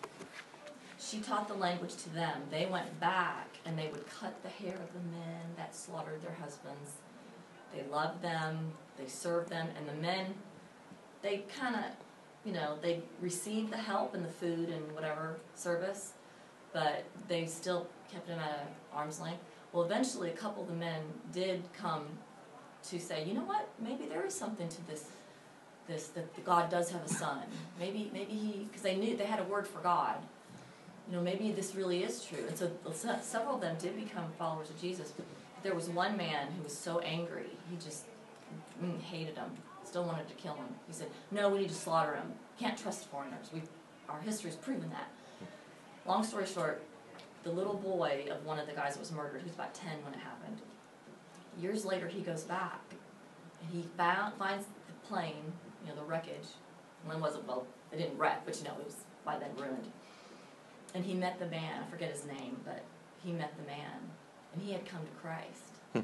[SPEAKER 3] She taught the language to them. They went back and they would cut the hair of the men that slaughtered their husbands. They loved them. They served them, and the men, they kind of. You know, they received the help and the food and whatever service, but they still kept them at an arm's length. Well, eventually, a couple of the men did come to say, you know what? Maybe there is something to this. This that God does have a son. Maybe, maybe he, because they knew they had a word for God. You know, maybe this really is true. And so several of them did become followers of Jesus. But there was one man who was so angry, he just mm, hated him. Still wanted to kill him. He said, no, we need to slaughter him. Can't trust foreigners. We, our history has proven that. Long story short, the little boy of one of the guys that was murdered, he was about ten when it happened, years later he goes back, and he found, finds the plane, you know, the wreckage. When it wasn't, well, it didn't wreck, but you know, it was by then ruined. And he met the man, I forget his name, but he met the man, and he had come to Christ.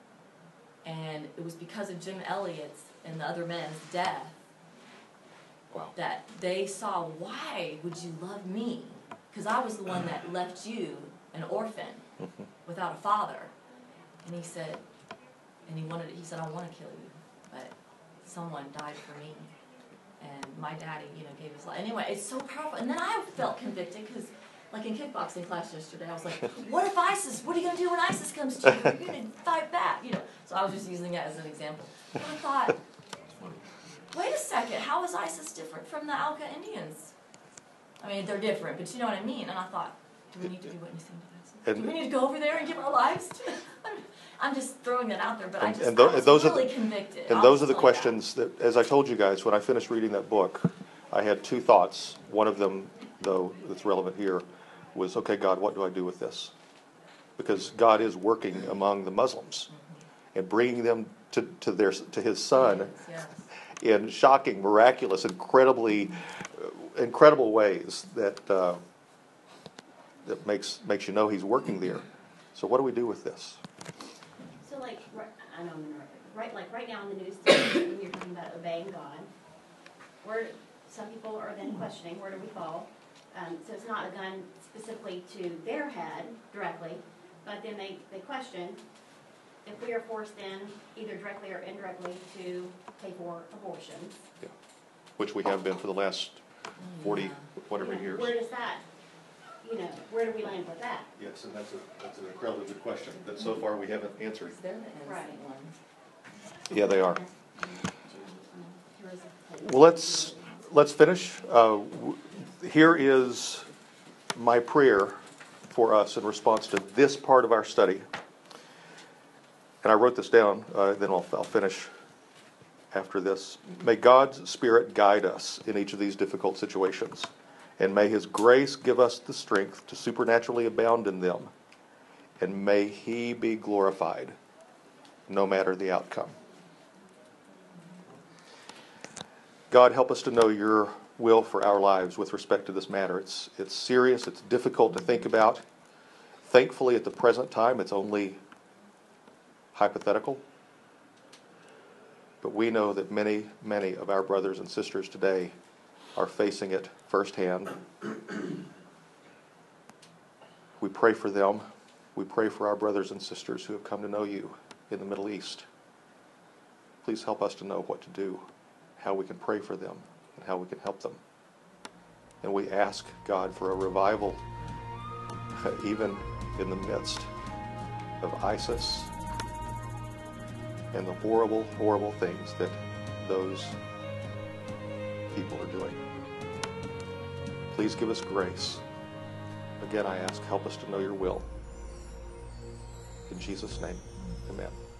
[SPEAKER 3] And it was because of Jim Elliot's and the other men's death
[SPEAKER 1] Wow.
[SPEAKER 3] that they saw, why would you love me? Because I was the one that left you an orphan without a father. And he said, and he wanted, he said, I want to kill you, but someone died for me. And my daddy, you know, gave his life. Anyway, it's so powerful. And then I felt convicted because, like in kickboxing class yesterday, I was like, what if ISIS, what are you going to do when ISIS comes to you? You're going to fight back, you know. So I was just using it as an example. But I thought, wait a second, how is ISIS different from the Auca Indians? I mean, they're different, but you know what I mean. And I thought, do we need to do what you seem to do? Do we need to go over there and give our lives to them? I'm just throwing that out there, but I
[SPEAKER 1] And-
[SPEAKER 3] just,
[SPEAKER 1] and tho-
[SPEAKER 3] I was
[SPEAKER 1] those are the-
[SPEAKER 3] really convicted.
[SPEAKER 1] And
[SPEAKER 3] I'll
[SPEAKER 1] those
[SPEAKER 3] just
[SPEAKER 1] are the
[SPEAKER 3] tell you that.
[SPEAKER 1] questions that, as I told you guys, when I finished reading that book, I had two thoughts. One of them, though, that's relevant here, was, okay, God, what do I do with this? Because God is working among the Muslims and bringing them to, to their to His Son
[SPEAKER 3] Yes,
[SPEAKER 1] in shocking, miraculous, incredibly, uh, incredible ways that uh, that makes makes you know He's working there. So what do we do with this?
[SPEAKER 7] So like, right, I know I'm interrupting, right, like right now in the news, today, when you're talking about obeying God, where, some people are then questioning, where do we fall? Um, so it's not a gun specifically to their head directly, but then they, they question if we are forced in, either directly or indirectly, to pay for abortions.
[SPEAKER 1] Which we have been for the last forty,
[SPEAKER 3] Yeah.
[SPEAKER 1] whatever
[SPEAKER 7] you know,
[SPEAKER 1] years.
[SPEAKER 7] Where does that, you know, where do we land with that?
[SPEAKER 1] Yes, and that's a that's an incredibly good question that so far we haven't answered.
[SPEAKER 3] They're the innocent
[SPEAKER 7] Right.
[SPEAKER 3] ones.
[SPEAKER 1] Yeah, they are. Well, let's let's finish. Uh, w- here is my prayer for us in response to this part of our study. And I wrote this down, uh, then I'll, I'll finish after this. May God's Spirit guide us in each of these difficult situations, and may His grace give us the strength to supernaturally abound in them, and may He be glorified, no matter the outcome. God, help us to know Your will for our lives with respect to this matter. It's, it's serious, it's difficult to think about. Thankfully, at the present time, it's only hypothetical. But we know that many, many of our brothers and sisters today are facing it firsthand. We pray for them. We pray for our brothers and sisters who have come to know You in the Middle East. Please help us to know what to do, how we can pray for them, and how we can help them. And we ask, God, for a revival, even in the midst of ISIS and the horrible, horrible things that those people are doing. Please give us grace. Again, I ask, help us to know Your will. In Jesus' name, amen.